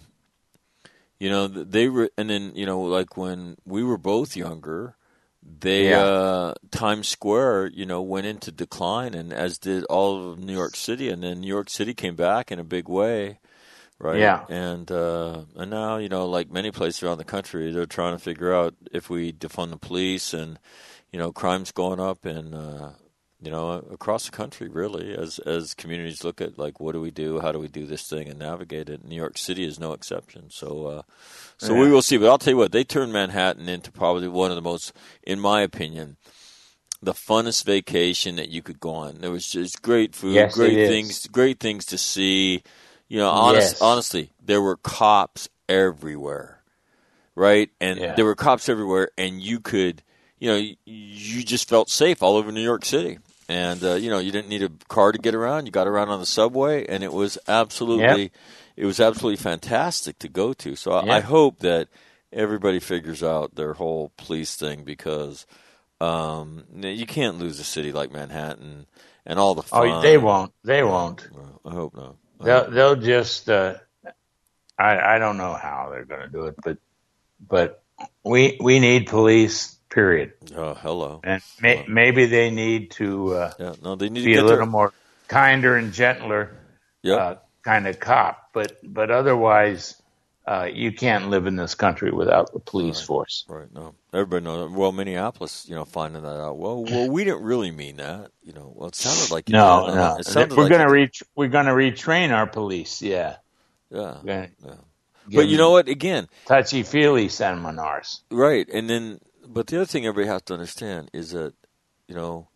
you know, they were, and then you know, like when we were both younger, they Yeah. uh, Times Square, you know, went into decline, and as did all of New York City, and then New York City came back in a big way, right? Yeah. And uh, and now, you know, like many places around the country, they're trying to figure out if we defund the police, and you know, crime's going up, and uh, you know, across the country, really, as as communities look at, like, what do we do? How do we do this thing and navigate it? New York City is no exception. So, uh, so Yeah. we will see. But I'll tell you what, they turned Manhattan into probably one of the most, in my opinion, the funnest vacation that you could go on. There was just great food, Yes, great it is. things, great things to see. You know, honest, Yes. honestly, there were cops everywhere, right? And Yeah. there were cops everywhere, and you could, you know, you, you just felt safe all over New York City. And, uh, you know, you didn't need a car to get around. You got around on the subway, and it was absolutely, Yep. it was absolutely fantastic to go to. So I, I Yep. hope that everybody figures out their whole police thing, because um, you can't lose a city like Manhattan and all the fun. Oh, they won't. They won't. Well, I hope not. I They'll hope- they'll just. Uh, I I don't know how they're going to do it, but but we we need police. Period. Oh, hello. And may, maybe they need to uh, Yeah, no, they need to be get a little their, more kinder and gentler Yep. uh, kind of cop. But but otherwise, uh, you can't live in this country without the police force. Right, no. Everybody knows. Well, Minneapolis, you know, finding that out. Well, well, we didn't really mean that. You know, well, it sounded like you No, did. no. It sounded We're like gonna you re we're gonna retrain our police. Yeah. did. Yeah. We're gonna Yeah. give But you know them what? Again, touchy feely seminars. right. And then, but the other thing everybody has to understand is that, you know,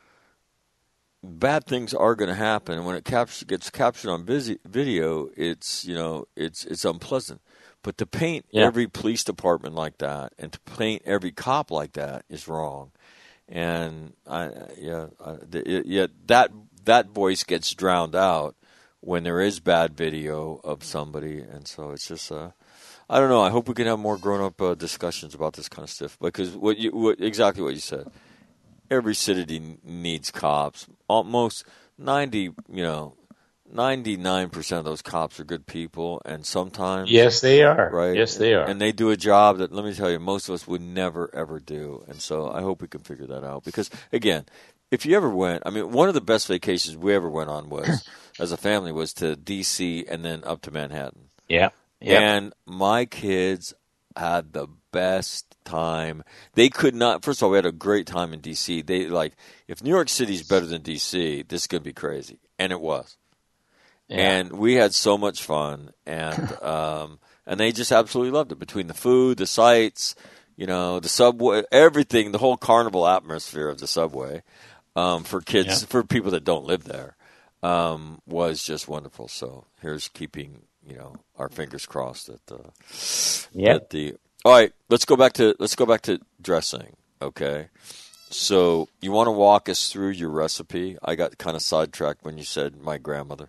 bad things are going to happen. And when it capture, gets captured on busy, video, it's, you know, it's it's unpleasant. But to paint Yeah. every police department like that and to paint every cop like that is wrong. And I, yeah, I, the, yeah, that that voice gets drowned out when there is bad video of somebody, and so it's just, uh, I don't know. I hope we can have more grown-up uh, discussions about this kind of stuff because what you what, exactly what you said. Every city needs cops. Almost ninety, you know, ninety-nine percent of those cops are good people, and sometimes yes, they are. Right? Yes, they are. And they do a job that, let me tell you, most of us would never ever do. And so I hope we can figure that out because, again, if you ever went, I mean, one of the best vacations we ever went on was, as a family, was to D C and then up to Manhattan. Yeah. Yep. And my kids had the best time. They could not. First of all, we had a great time in D C. They like, if New York City's better than D C, this is gonna be crazy, and it was. Yeah. And we had so much fun, and um, and they just absolutely loved it. Between the food, the sights, you know, the subway, everything, the whole carnival atmosphere of the subway um, for kids, yeah. for people that don't live there, um, was just wonderful. So here's keeping, you know, our fingers crossed that, uh, yep. that the. All right, let's go back to let's go back to dressing. Okay, so you want to walk us through your recipe? I got kind of sidetracked when you said my grandmother.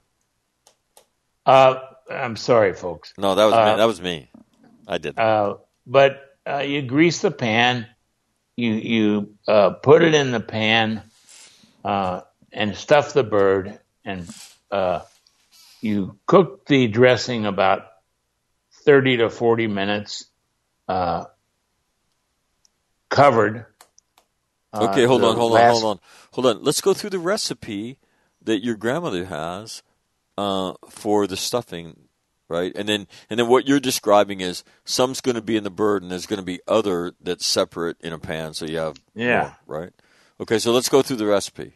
Uh, I'm sorry, folks. No, that was uh, me. That was me. I did that. Uh, but uh, you grease the pan. You you uh, put it in the pan uh, and stuff the bird, and uh, you cook the dressing about thirty to forty minutes. Uh, covered. Uh, okay, hold on, hold last... on, hold on, hold on. Let's go through the recipe that your grandmother has uh, for the stuffing, right? And then, and then what you're describing is some's going to be in the bird, and there's going to be other that's separate in a pan. So you have yeah, more, right? Okay, so let's go through the recipe.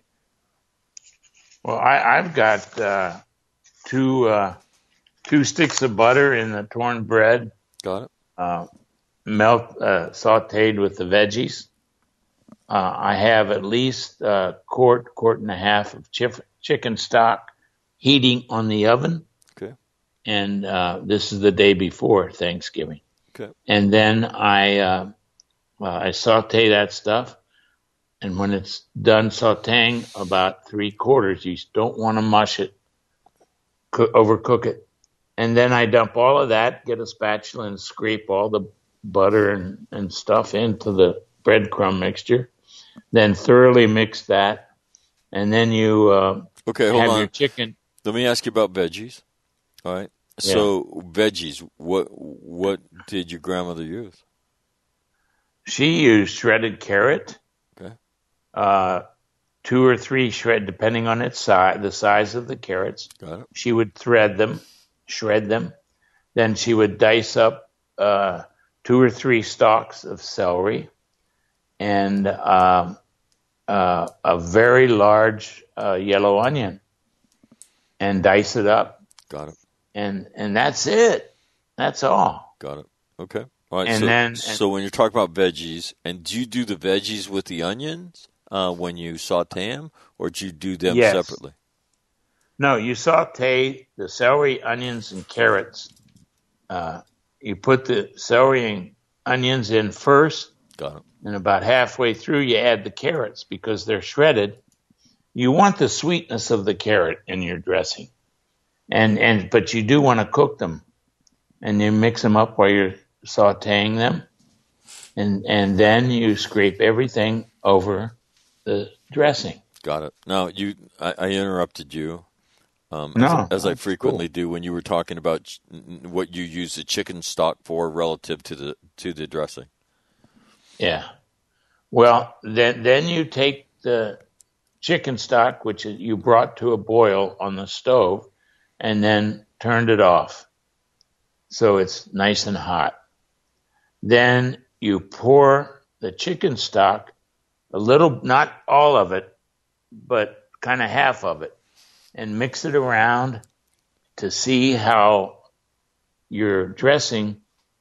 Well, I, I've got uh, two uh, two sticks of butter in the torn bread. Got it. Uh, Melt, uh, sauteed with the veggies. Uh, I have at least a quart, quart and a half of chif- chicken stock heating on the oven. Okay. And uh, this is the day before Thanksgiving. Okay. And then I uh, uh, I saute that stuff. And when it's done sauteing about three quarters, you don't want to mush it, cook, overcook it. And then I dump all of that, get a spatula and scrape all the butter and, and stuff into the breadcrumb mixture, then thoroughly mix that, and then you uh, okay, hold have on. your chicken. Let me ask you about veggies. All right. Yeah. So veggies, what what did your grandmother use? She used shredded carrot, okay, uh, two or three shred, depending on its size, the size of the carrots. Got it. She would thread them, shred them, then she would dice up Uh, two or three stalks of celery, and uh, uh, a very large uh, yellow onion, and dice it up. Got it. And and that's it. That's all. Got it. Okay. All right. And so, then, and, so when you're talking about veggies, and do you do the veggies with the onions uh, when you saute them, or do you do them yes. separately? No, you saute the celery, onions, and carrots. Uh, You put the celery and onions in first. Got it. And about halfway through, you add the carrots because they're shredded. You want the sweetness of the carrot in your dressing, and and but you do want to cook them, and you mix them up while you're sautéing them, and and then you scrape everything over the dressing. Got it. Now you, I, I interrupted you. Um, no, as, as I frequently cool. do when you were talking about ch- what you use the chicken stock for relative to the to the dressing. Yeah. Well, then then you take the chicken stock, which you brought to a boil on the stove, and then turned it off, so it's nice and hot. Then you pour the chicken stock, a little, not all of it, but kind of half of it, and mix it around to see how your dressing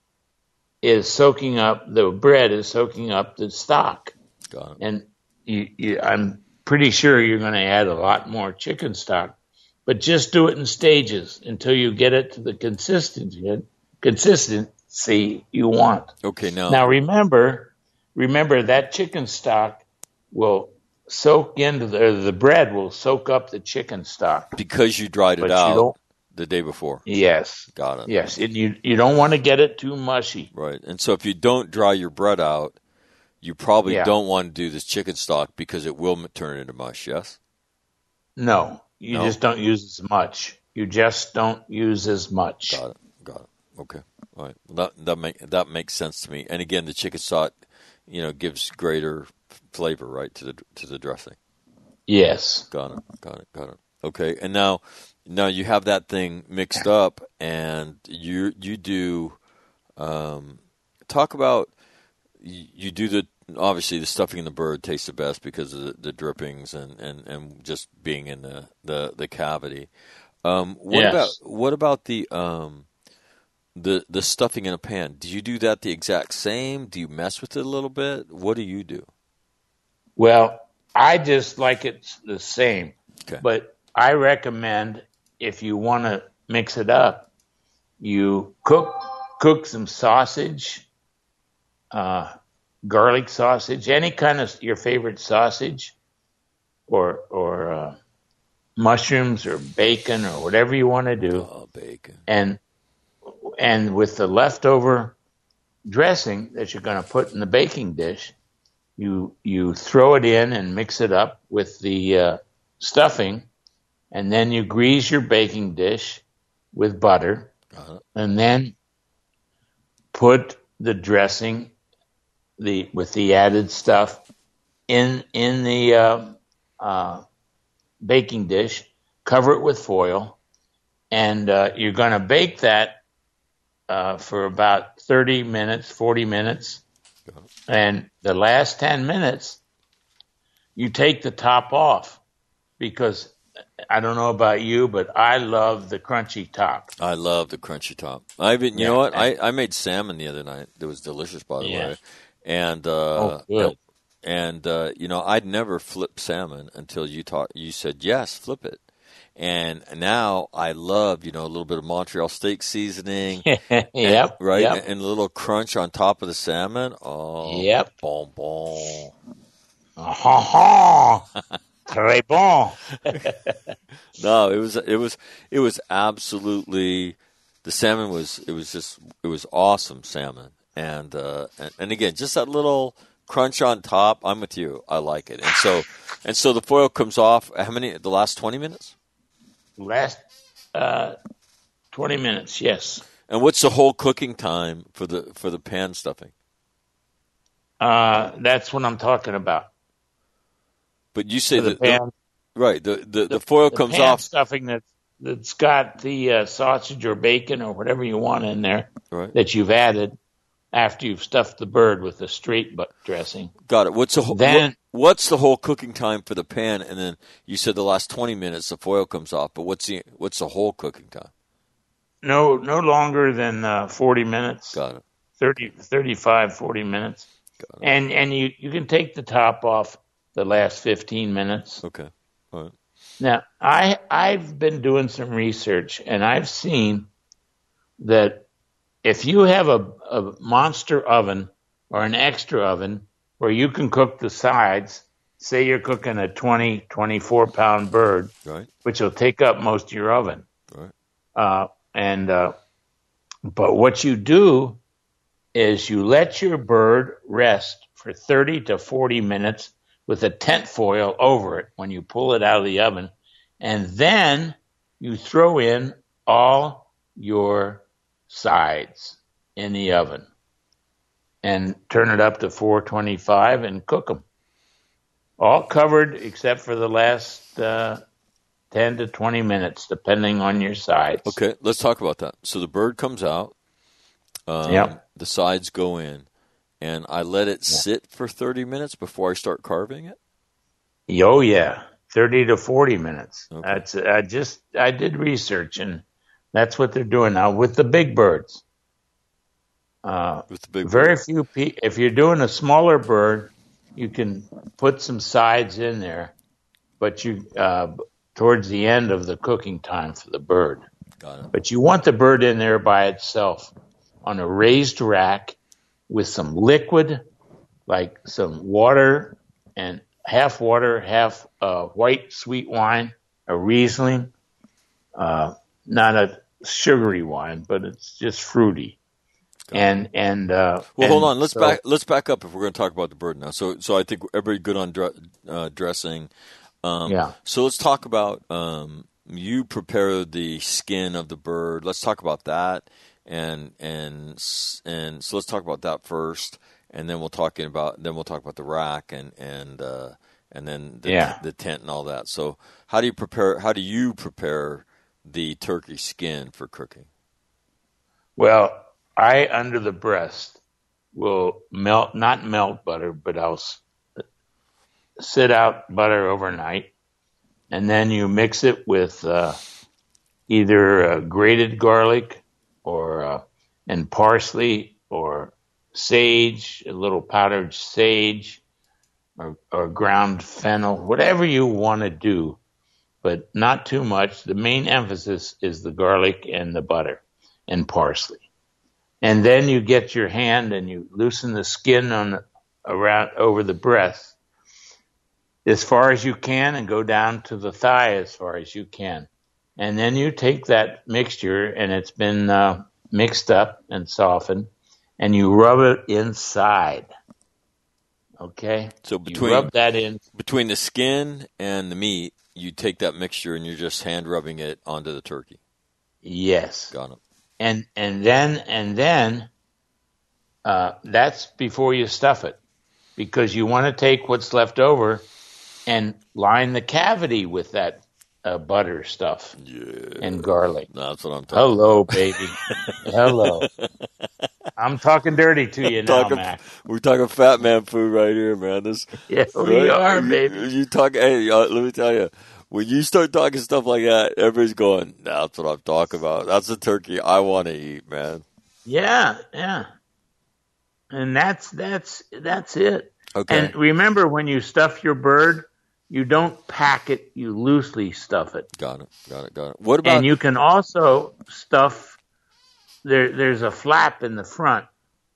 is soaking up, the bread is soaking up the stock. Got it. And you, you, I'm pretty sure you're going to add a lot more chicken stock, but just do it in stages until you get it to the consistency, consistency you want. Okay, now. Now remember, remember that chicken stock will soak into the, the bread will soak up the chicken stock because you dried it but out. You don't, the day before. Yes. Got it. Yes. And you, you don't want to get it too mushy. Right. And so if you don't dry your bread out, you probably Yeah. don't want to do this chicken stock because it will m- turn into mush, yes? No, you No? just don't use as much. You just don't use as much. Got it. Got it. Okay. All right. Well, that that make that makes sense to me. And again, the chicken stock, you know, gives greater flavor, right, to the to the dressing. Yes. Got it. Got it. Got it. Okay. And now, now you have that thing mixed up, and you you do. Um, talk about you, you do the obviously the stuffing in the bird tastes the best because of the, the drippings and, and, and just being in the the, the cavity. Um, what Yes. about what about the um, the the stuffing in a pan? Do you do that the exact same? Do you mess with it a little bit? What do you do? Well, I just like it the same. Okay. But I recommend if you want to mix it up, you cook cook some sausage, uh, garlic sausage, any kind of your favorite sausage, or or uh, mushrooms or bacon or whatever you want to do, Oh, bacon. and and with the leftover dressing that you're going to put in the baking dish, you you throw it in and mix it up with the uh, stuffing, and then you grease your baking dish with butter, Got it. and then put the dressing, the with the added stuff, in in the uh, uh, baking dish. Cover it with foil, and uh, you're going to bake that uh, for about thirty minutes, forty minutes, and the last ten minutes, you take the top off, because I don't know about you, but I love the crunchy top. I love the crunchy top. I even, you Yeah. know what? I, I made salmon the other night. It was delicious, by the Yeah. way. And uh, Oh, good. and uh, you know, I'd never flipped salmon until you taught. You said yes, flip it. And now I love, you know, a little bit of Montreal steak seasoning, Yep. right, Yep. and a little crunch on top of the salmon. Oh, Yep. bon bon. Ha ha. Très bon. No, it was it was it was absolutely the salmon was it was just it was awesome salmon, and uh, and, and again just that little crunch on top. I'm with you. I like it, and so and so the foil comes off. How many? The last twenty minutes. Last uh, twenty minutes, yes. And what's the whole cooking time for the for the pan stuffing? Uh, that's what I'm talking about. But you say For the that pan, right. The the, the, foil the comes pan off. stuffing that, that's got the uh, sausage or bacon or whatever you want in there Right. that you've added after you've stuffed the bird with the straight butt dressing. Got it. What's the whole, Then- what, what's the whole cooking time for the pan? And then you said the last twenty minutes the foil comes off. But what's the what's the whole cooking time? No, no longer than uh, forty minutes. Got it. thirty, thirty-five, forty minutes. Got it. And and you, you can take the top off the last fifteen minutes. Okay. All right. Now, I I've been doing some research, and I've seen that if you have a, a monster oven or an extra oven where you can cook the sides, say you're cooking a twenty, twenty-four pound bird, Right. which will take up most of your oven. Right. Uh, and uh, but what you do is you let your bird rest for thirty to forty minutes with a tent foil over it when you pull it out of the oven, and then you throw in all your sides in the oven and turn it up to four twenty-five and cook them. All covered except for the last uh, ten to twenty minutes, depending on your sides. Okay. Let's talk about that. So the bird comes out. Um, Yep. The sides go in, and I let it sit for thirty minutes before I start carving it. Oh yeah, thirty to forty minutes. Okay. That's I just I did research, and that's what they're doing now with the big birds. Uh, With the big very bird. few pe- if you're doing a smaller bird, you can put some sides in there, but you uh, towards the end of the cooking time for the bird. Got it. But you want the bird in there by itself on a raised rack with some liquid, like some water and half water, half uh, white sweet wine, a Riesling, uh, not a sugary wine, but it's just fruity. And and uh, well, and hold on. Let's so, back. Let's back up if we're going to talk about the bird now. So, so I think everybody good on dre- uh, dressing. Um, yeah. So let's talk about um, you prepare the skin of the bird. Let's talk about that, and and and so let's talk about that first, and then we'll talk about then we'll talk about the rack and and uh, and then the, Yeah. the tent and all that. So, how do you prepare? How do you prepare the turkey skin for cooking? Well, I, under the breast, will melt, not melt butter, but I'll s- sit out butter overnight. And then you mix it with uh, either uh, grated garlic or uh, and parsley or sage, a little powdered sage or, or ground fennel, whatever you want to do, but not too much. The main emphasis is the garlic and the butter and parsley. And then you get your hand and you loosen the skin on around over the breast as far as you can and go down to the thigh as far as you can. And then you take that mixture and it's been uh, mixed up and softened and you rub it inside. Okay? So between you rub that in between the skin and the meat, you take that mixture and you're just hand rubbing it onto the turkey. Yes. Got it. And and then and then uh, that's before you stuff it, because you want to take what's left over and line the cavity with that uh, butter stuff Yeah. and garlic. That's what I'm talking Hello, about. baby. Hello. I'm talking dirty to you now, Talking, Mac. we're talking fat man food right here, man. This, Yeah, we are, you, baby. You talk. Hey, uh, let me tell you. When you start talking stuff like that, everybody's going, that's what I'm talking about. That's the turkey I want to eat, man. Yeah, yeah. And that's that's that's it. Okay. And remember, when you stuff your bird, you don't pack it, you loosely stuff it. Got it, got it, got it. What about... And you can also stuff, there. there's a flap in the front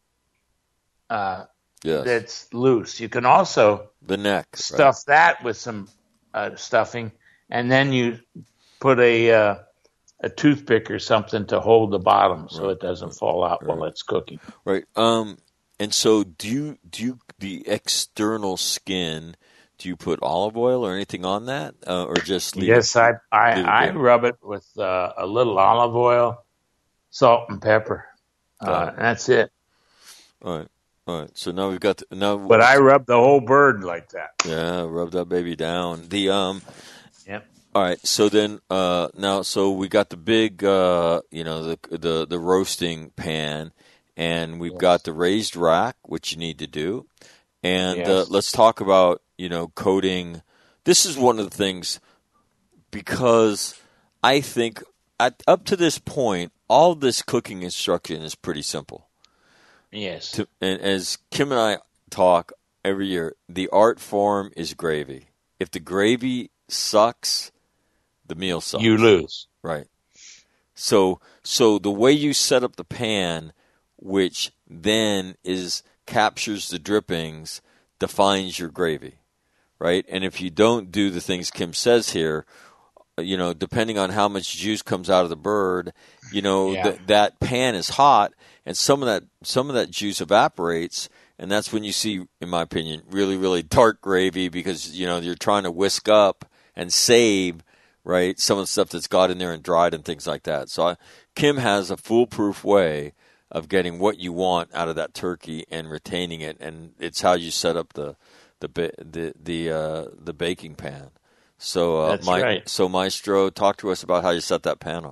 uh, yes. that's loose. You can also the neck, stuff right? that with some uh, stuffing. And then you put a uh, a toothpick or something to hold the bottom so right. it doesn't right. fall out right. while it's cooking. Right. Um. And so, do you do you, the external skin? Do you put olive oil or anything on that, uh, or just leave yes? It, I I, leave I rub it with uh, a little olive oil, salt and pepper. Uh, and that's it. All right. All right. So now we've got the, now. But I rub the whole bird like that. Yeah, rub that baby down. The um. Yep. All right, so then uh, now, so we got the big, uh, you know, the the the roasting pan, and we've yes. got the raised rack, which you need to do, and yes. uh, let's talk about, you know, coating. This is one of the things, because I think at, up to this point, all this cooking instruction is pretty simple. Yes. To, and as Kim and I talk every year, the art form is gravy. If the gravy sucks, the meal sucks. You lose. Right. So so the way you set up the pan, which then is captures the drippings, defines your gravy. Right? And if you don't do the things Kim says here, you know, depending on how much juice comes out of the bird, you know, yeah. th- that pan is hot and some of that some of that juice evaporates, and that's when you see, in my opinion, really, really dark gravy, because, you know, you're trying to whisk up and save, right, some of the stuff that's got in there and dried and things like that. So I, Kim has a foolproof way of getting what you want out of that turkey and retaining it, and it's how you set up the the the the uh, the baking pan. So, uh, that's my, right. So Maestro, talk to us about how you set that pan up.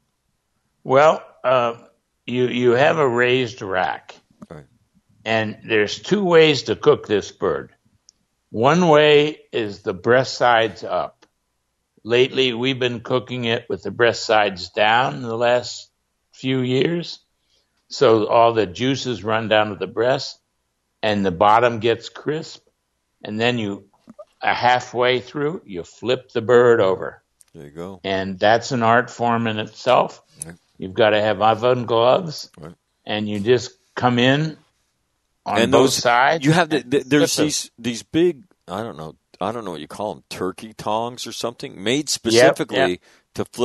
Well, uh, you you have a raised rack, right. and there's two ways to cook this bird. One way is the breast sides up. Lately, we've been cooking it with the breast sides down in the last few years. So all the juices run down to the breast and the bottom gets crisp. And then you, a halfway through, you flip the bird over. There you go. And that's an art form in itself. Right. You've got to have oven gloves. Right. And you just come in on and both those, sides. You have the, the, there's these these big, I don't know, I don't know what you call them, turkey tongs or something, made specifically yep, yep. to flip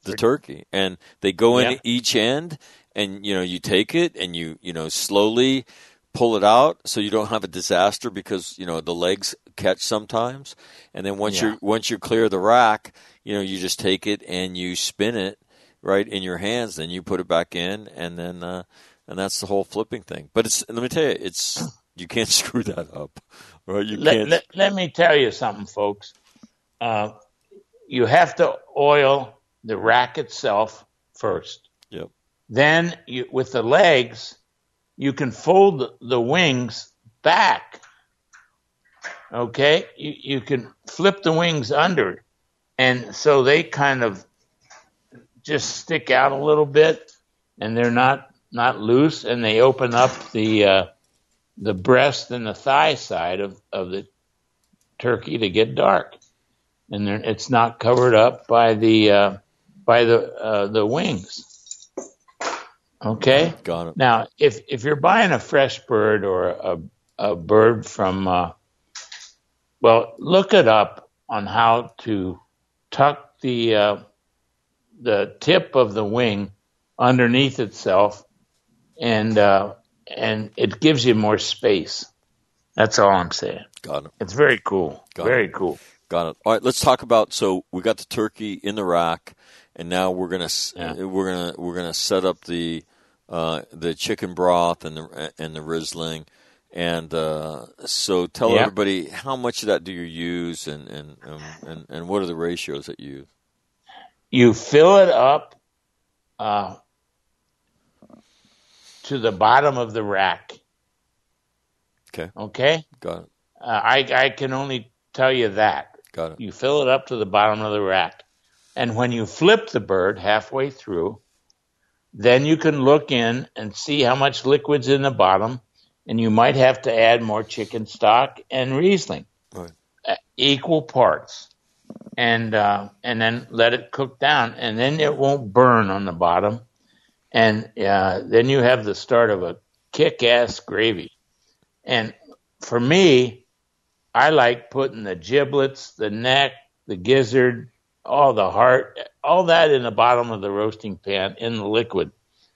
the turkey, and they go in Yeah. each end, and you know you take it and you you know slowly pull it out so you don't have a disaster because you know the legs catch sometimes, and then once Yeah. you're once you're clear of the rack, you know you just take it and you spin it right in your hands, then you put it back in, and then uh, and that's the whole flipping thing. But it's let me tell you, it's you can't screw that up, right? You Let, can't. let, let me tell you something, folks. Uh, you have to oil the rack itself first. Yep. Then, you, with the legs, you can fold the wings back. Okay? You, you can flip the wings under, and so they kind of just stick out a little bit, and they're not, not loose, and they open up the uh, the breast and the thigh side of, of the turkey to get dark, and it's not covered up by the uh, by the uh, the wings. Okay. Got it. Now, if if you're buying a fresh bird or a a bird from, uh, well, look it up on how to tuck the uh, the tip of the wing underneath itself, and uh, and it gives you more space. That's all I'm saying. Got it. It's very cool. Got very it. cool. Got it. All right, let's talk about. So we got the turkey in the rack, and now we're gonna Yeah. we're gonna we're gonna set up the uh, the chicken broth and the and the Riesling, and uh, so tell Yeah. everybody how much of that do you use, and and, um, and and what are the ratios that you use? You fill it up uh, to the bottom of the rack. Okay, Okay. got it. Uh, I I can only tell you that. Got it. You fill it up to the bottom of the rack. And when you flip the bird halfway through, then you can look in and see how much liquid's in the bottom, and you might have to add more chicken stock and Riesling, Right. uh, equal parts, and uh, and then let it cook down, and then it won't burn on the bottom, and uh, then you have the start of a kick-ass gravy. And for me, I like putting the giblets, the neck, the gizzard, all the heart, all that in the bottom of the roasting pan in the liquid.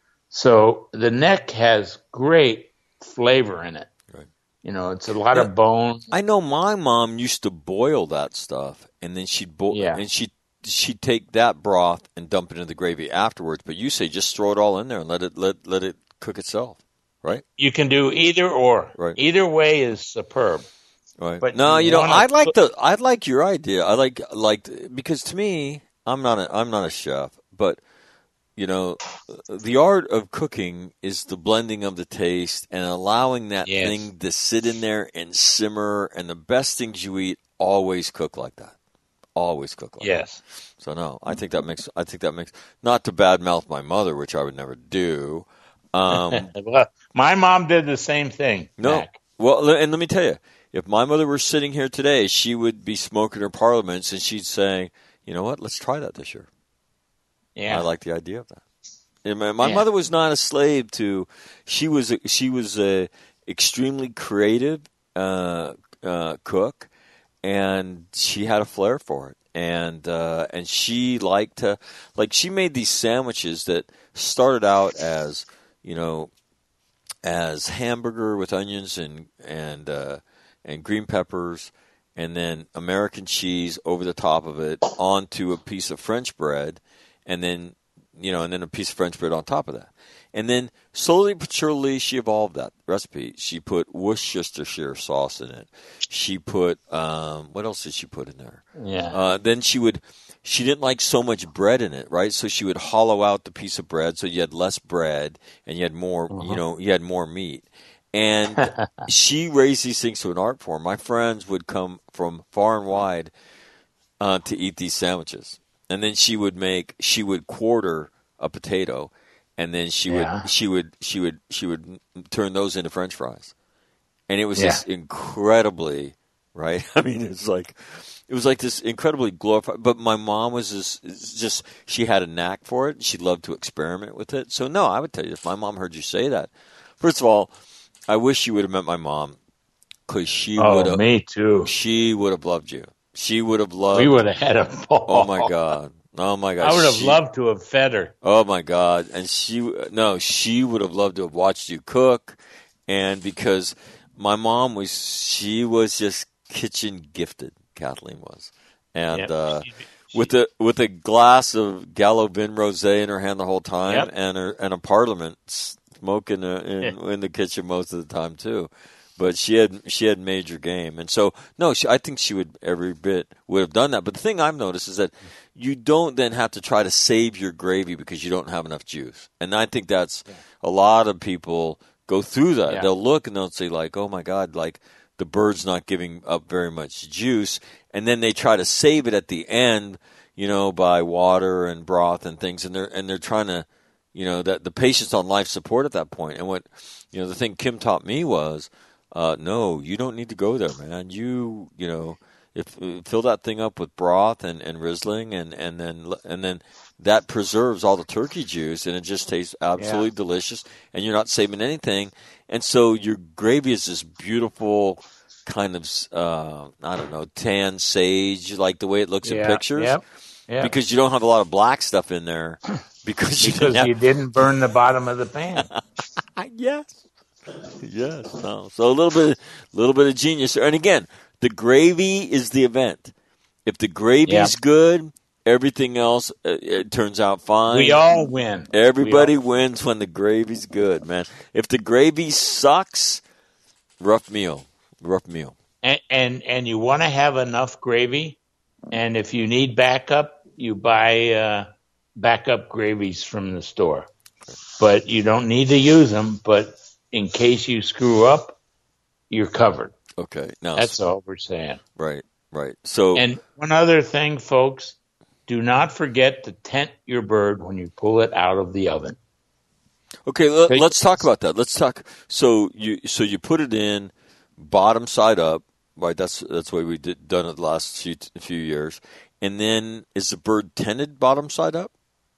So the neck has great flavor in it. Right. You know, it's a lot Yeah. of bone. I know my mom used to boil that stuff, and then she'd boil, Yeah. and she she'd take that broth and dump it into the gravy afterwards. But you say just throw it all in there and let it let let it cook itself, right? You can do either or. Right. Either way is superb. Right. But no, you you know, wanna I like cook- the I like your idea. I like like because to me, I'm not a I'm not a chef, but you know, the art of cooking is the blending of the taste and allowing that Yes. thing to sit in there and simmer. And the best things you eat always cook like that. Always cook like that. Yes. So no, I think that makes I think that makes not to badmouth my mother, which I would never do. Um, Well, my mom did the same thing. No. Mac. Well, le- and let me tell you, if my mother were sitting here today, she would be smoking her parliaments, and she'd say, "You know what? Let's try that this year." Yeah. I like the idea of that. And my my Yeah. mother was not a slave to. She was a, she was a extremely creative uh, uh, cook, and she had a flair for it. And uh, and she liked to like she made these sandwiches that started out as you know as hamburger with onions and and uh, and green peppers, and then American cheese over the top of it onto a piece of French bread, and then you know, and then a piece of French bread on top of that. And then slowly but surely she evolved that recipe. She put Worcestershire sauce in it. She put um, what else did she put in there? Yeah. Uh, then she would. She didn't like so much bread in it, right? So she would hollow out the piece of bread, so you had less bread and you had more. You know, you had more meat. And she raised these things to an art form. My friends would come from far and wide uh, to eat these sandwiches, and then she would make. She would quarter a potato, and then she Yeah. would. She would. She would. She would turn those into French fries, and it was Yeah. this incredibly right. I mean, it's like. It was like this incredibly glorified, but my mom was just, just, she had a knack for it. She loved to experiment with it. So, no, I would tell you, if my mom heard you say that, first of all, I wish you would have met my mom, because she Oh, would have, me too. she would have loved you. She would have loved, We would have had a ball. oh my God. Oh my God! I would have she, loved to have fed her. Oh my God! And she no, she would have loved to have watched you cook, and because my mom was, she was just kitchen gifted. Kathleen was, and Yep. uh, She- she- with a with a glass of Gallo Vin Rosé in her hand the whole time, Yep. and her and a Parliament smoking uh, in, in the kitchen most of the time too. But she had she had major game, and so no, she, I think she would every bit would have done that. But the thing I've noticed is that you don't then have to try to save your gravy because you don't have enough juice, and I think that's yeah. a lot of people go through that. Yeah. They'll look and they'll say like, "Oh my God, like the bird's not giving up very much juice," and then they try to save it at the end, you know, by water and broth and things, and they're and they're trying to, you know, that the patient's on life support at that point. And what, you know, the thing Kim taught me was. Uh, no, you don't need to go there, man. You, you know, if, fill that thing up with broth and, and Riesling, and, and then and then that preserves all the turkey juice, and it just tastes absolutely yeah. delicious. And you're not saving anything, and so your gravy is this beautiful kind of, uh, I don't know, tan sage, like the way it looks yeah. in pictures, yep. Yep. because you don't have a lot of black stuff in there, because you because didn't have... you didn't burn the bottom of the pan. Yes. Yes, no. So a little bit, little bit of genius, and again, the gravy is the event. If the gravy's yep. good, everything else uh, it turns out fine. We all win. Everybody we all... wins when the gravy's good, man. If the gravy sucks, rough meal, rough meal. And and, and you want to have enough gravy, and if you need backup, you buy uh, backup gravies from the store, but you don't need to use them, but in case you screw up, you're covered. Okay. Now, that's all we're saying. Right, right. So, and one other thing, folks, do not forget to tent your bird when you pull it out of the oven. Okay, let, let's talk about that. Let's talk. So you so you put it in bottom side up, right? That's that's the way we did done it the last few few years. And then is the bird tented bottom side up?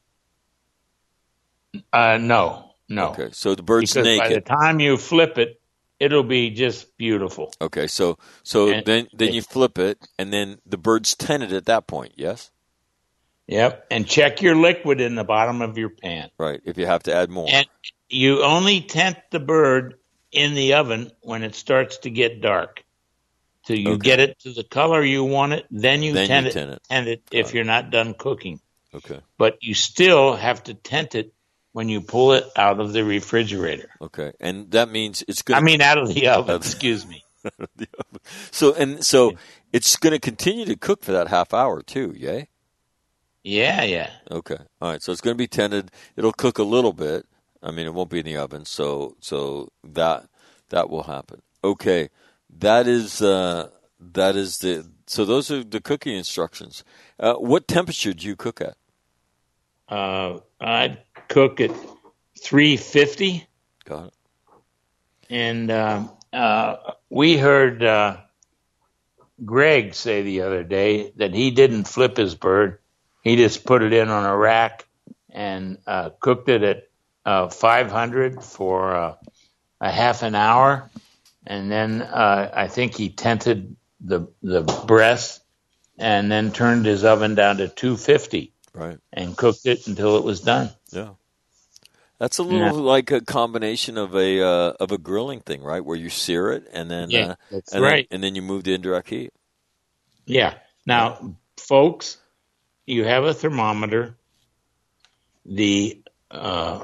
Uh, no. No. Okay, so the bird's because naked. By the time you flip it, it'll be just beautiful. Okay, so so and, then then you flip it, and then the bird's tented at that point, yes? Yep, and check your liquid in the bottom of your pan. Right, if you have to add more. And you only tent the bird in the oven when it starts to get dark. So you okay. get it to the color you want it, then you then tent you it, tent it, tent it if it. You're not done cooking. Okay. But you still have to tent it when you pull it out of the refrigerator. Okay, and that means it's going. I mean, out of the oven. Excuse me. So and so, it's going to continue to cook for that half hour too. Yay. Yeah, yeah. Okay, all right. So it's going to be tented. It'll cook a little bit. I mean, it won't be in the oven. So so that that will happen. Okay, that is uh, that is the. So those are the cooking instructions. Uh, what temperature do you cook at? Uh, I'd cook at three fifty. Got it. And uh, uh, we heard uh, Greg say the other day that he didn't flip his bird. He just put it in on a rack and uh, cooked it at uh, five hundred for uh, a half an hour. And then uh, I think he tented the the breast and then turned his oven down to two fifty. Right. And cooked it until it was done. Yeah. That's a little yeah. like a combination of a uh, of a grilling thing, right? Where you sear it and then yeah, uh, that's and right. then, and then you move to indirect heat. Yeah. Now, yeah. folks, you have a thermometer. The uh,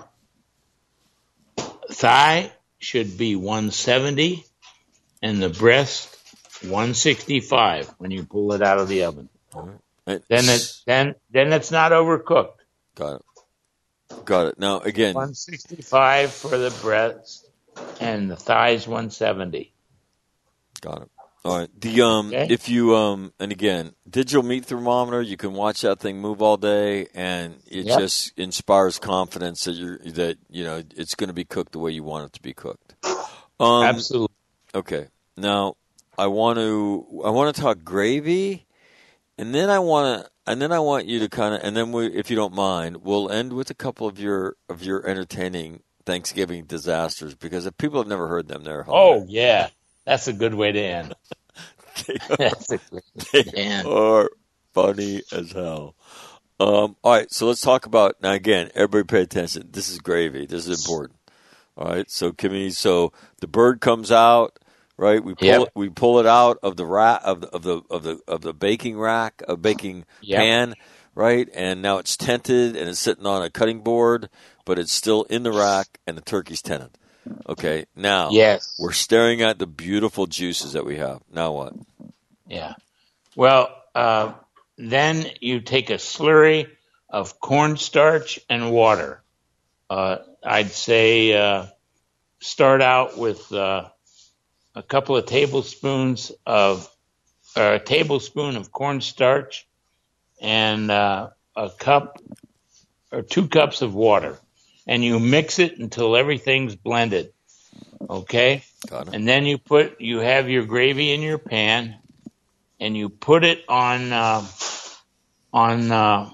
thigh should be one seventy and the breast one sixty-five when you pull it out of the oven. All right. Then it then then it's not overcooked. Got it. Got it. Now again, one sixty-five for the breast and the thighs one seventy. Got it. All right. The um, okay. if you um, and again, digital meat thermometer, you can watch that thing move all day, and it yep. just inspires confidence that you're that you know it's going to be cooked the way you want it to be cooked. Um, Absolutely. Okay. Now I want to I want to talk gravy. And then I want to, and then I want you to kind of, and then we, if you don't mind, we'll end with a couple of your of your entertaining Thanksgiving disasters because if people have never heard them, they're hilarious. Oh yeah, that's a good way to end. they are, that's a good way to end. are funny as hell. Um, all right, so let's talk about now. Again, everybody, pay attention. This is gravy. This is important. All right, so Kimmy, so the bird comes out, right? We pull Yep. it, we pull it out of the rack of the of the of the of the baking rack, a baking Yep. pan, right? And now it's tented and it's sitting on a cutting board, but it's still in the rack, and the turkey's tented. Okay, now Yes. we're staring at the beautiful juices that we have. Now what? Yeah. Well, uh, then you take a slurry of cornstarch and water. Uh, I'd say uh, start out with uh, a couple of tablespoons of, or a tablespoon of cornstarch and uh, a cup or two cups of water. And you mix it until everything's blended. Okay? Got it. And then you put, you have your gravy in your pan, and you put it on uh, on uh,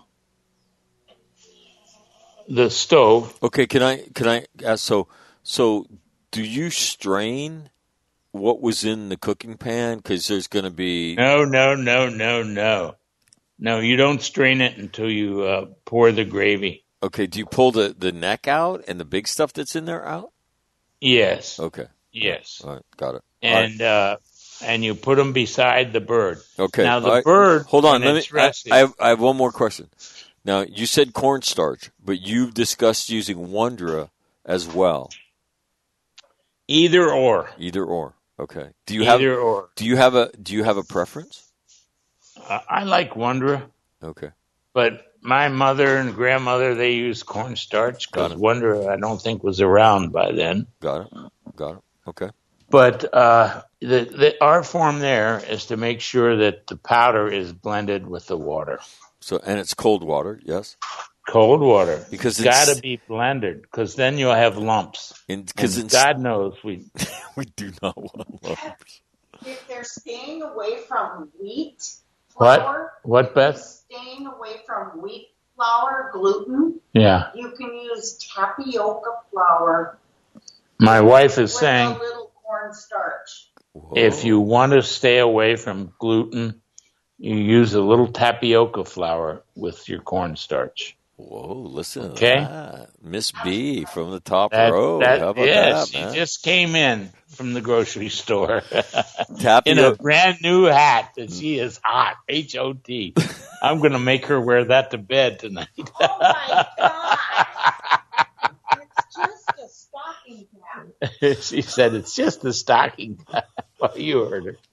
the stove. Okay, can I can I ask? So so do you strain what was in the cooking pan? Because there's going to be No, no, no, no, no, no. You don't strain it until you uh, pour the gravy. okay. Do you pull the, the neck out and the big stuff that's in there out? Yes, Okay, yes, all right, got it. and uh, and you put them beside the bird. Okay, Now the all right. bird. Hold on, when let me. it's I, resting- I have I have one more question. Now you said cornstarch, but you've discussed using Wondra as well. either or, Either or. Okay. Do you have either or. do you have a do you have a preference? Uh, I like Wondra. Okay. But my mother and grandmother, they used cornstarch because Got it. Wonder, I don't think, was around by then. Got it. Got it. Okay. But uh, the, the our form there is to make sure that the powder is blended with the water. So and it's cold water, yes. Cold water. Because it's it's- got to be blended because then you'll have lumps. Because And it's God knows we. we do not want lumps. If they're staying away from wheat What? flour, What, Beth? staying away from wheat flour, gluten, Yeah. you can use tapioca flour My wife is with saying a little cornstarch. Whoa. if you want to stay away from gluten, you use a little tapioca flour with your cornstarch. Whoa, listen Okay. to that. Miss B from the top That, row. that- How about yes, that, man? she just came in from the grocery store in a Tapioca. brand new hat that she is hot, H O T. I'm going to make her wear that to bed tonight. Oh my God! It's just a stocking cap. She said it's just a stocking. Well, you heard her.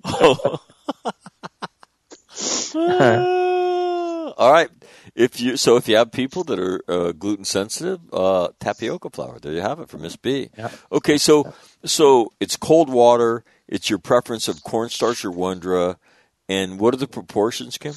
All right. If you so, if you have people that are uh, gluten sensitive, uh, tapioca flour. There you have it for Miss B. Yep. Okay, so so it's cold water. It's your preference of cornstarch or Wondra, and what are the proportions, Kim?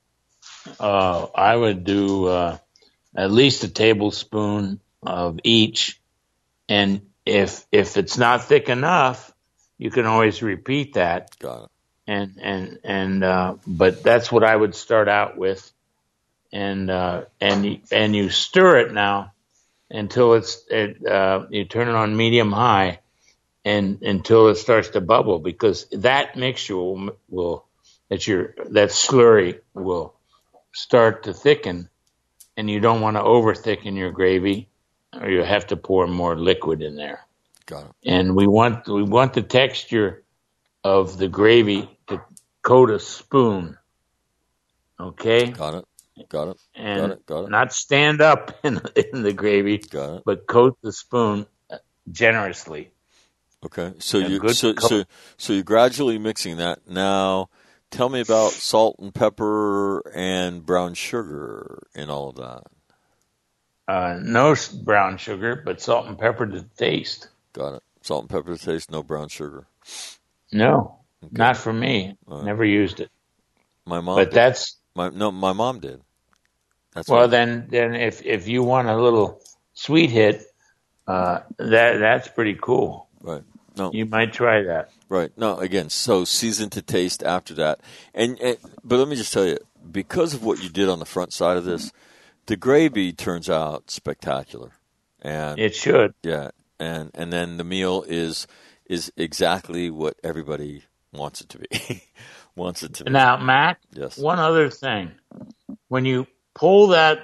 Uh, I would do uh, at least a tablespoon of each, and if if it's not thick enough, you can always repeat that. Got it. And and and uh, but that's what I would start out with, and uh, and y- and you stir it now until it's it uh, you turn it on medium high, and until it starts to bubble, because that mixture will, will that your that slurry will start to thicken, and you don't want to over thicken your gravy, or you have to pour more liquid in there. Got it. And we want we want the texture of the gravy to coat a spoon. Okay? Got it. Got it. And got it. Got it. not stand up in, in the gravy, Got it. but coat the spoon generously. Okay. So A you good so coat. so so you're gradually mixing that. Now, tell me about salt and pepper and brown sugar and all of that. Uh, no s- brown sugar, but salt and pepper to taste. Got it. Salt and pepper to taste, no brown sugar. No, not for me. All right. Never used it. My mom But did. that's My no, my mom did. That's well. what- Then, then if if you want a little sweet hit, uh, that that's pretty cool. right. No, You might try that. right. No, again, so season to taste after that. And, and but let me just tell you, because of what you did on the front side of this, the gravy turns out spectacular. And It should. yeah, and and then the meal is is exactly what everybody wants it to be. wants it to be. Now, Mac, Yes. one other thing. When you pull that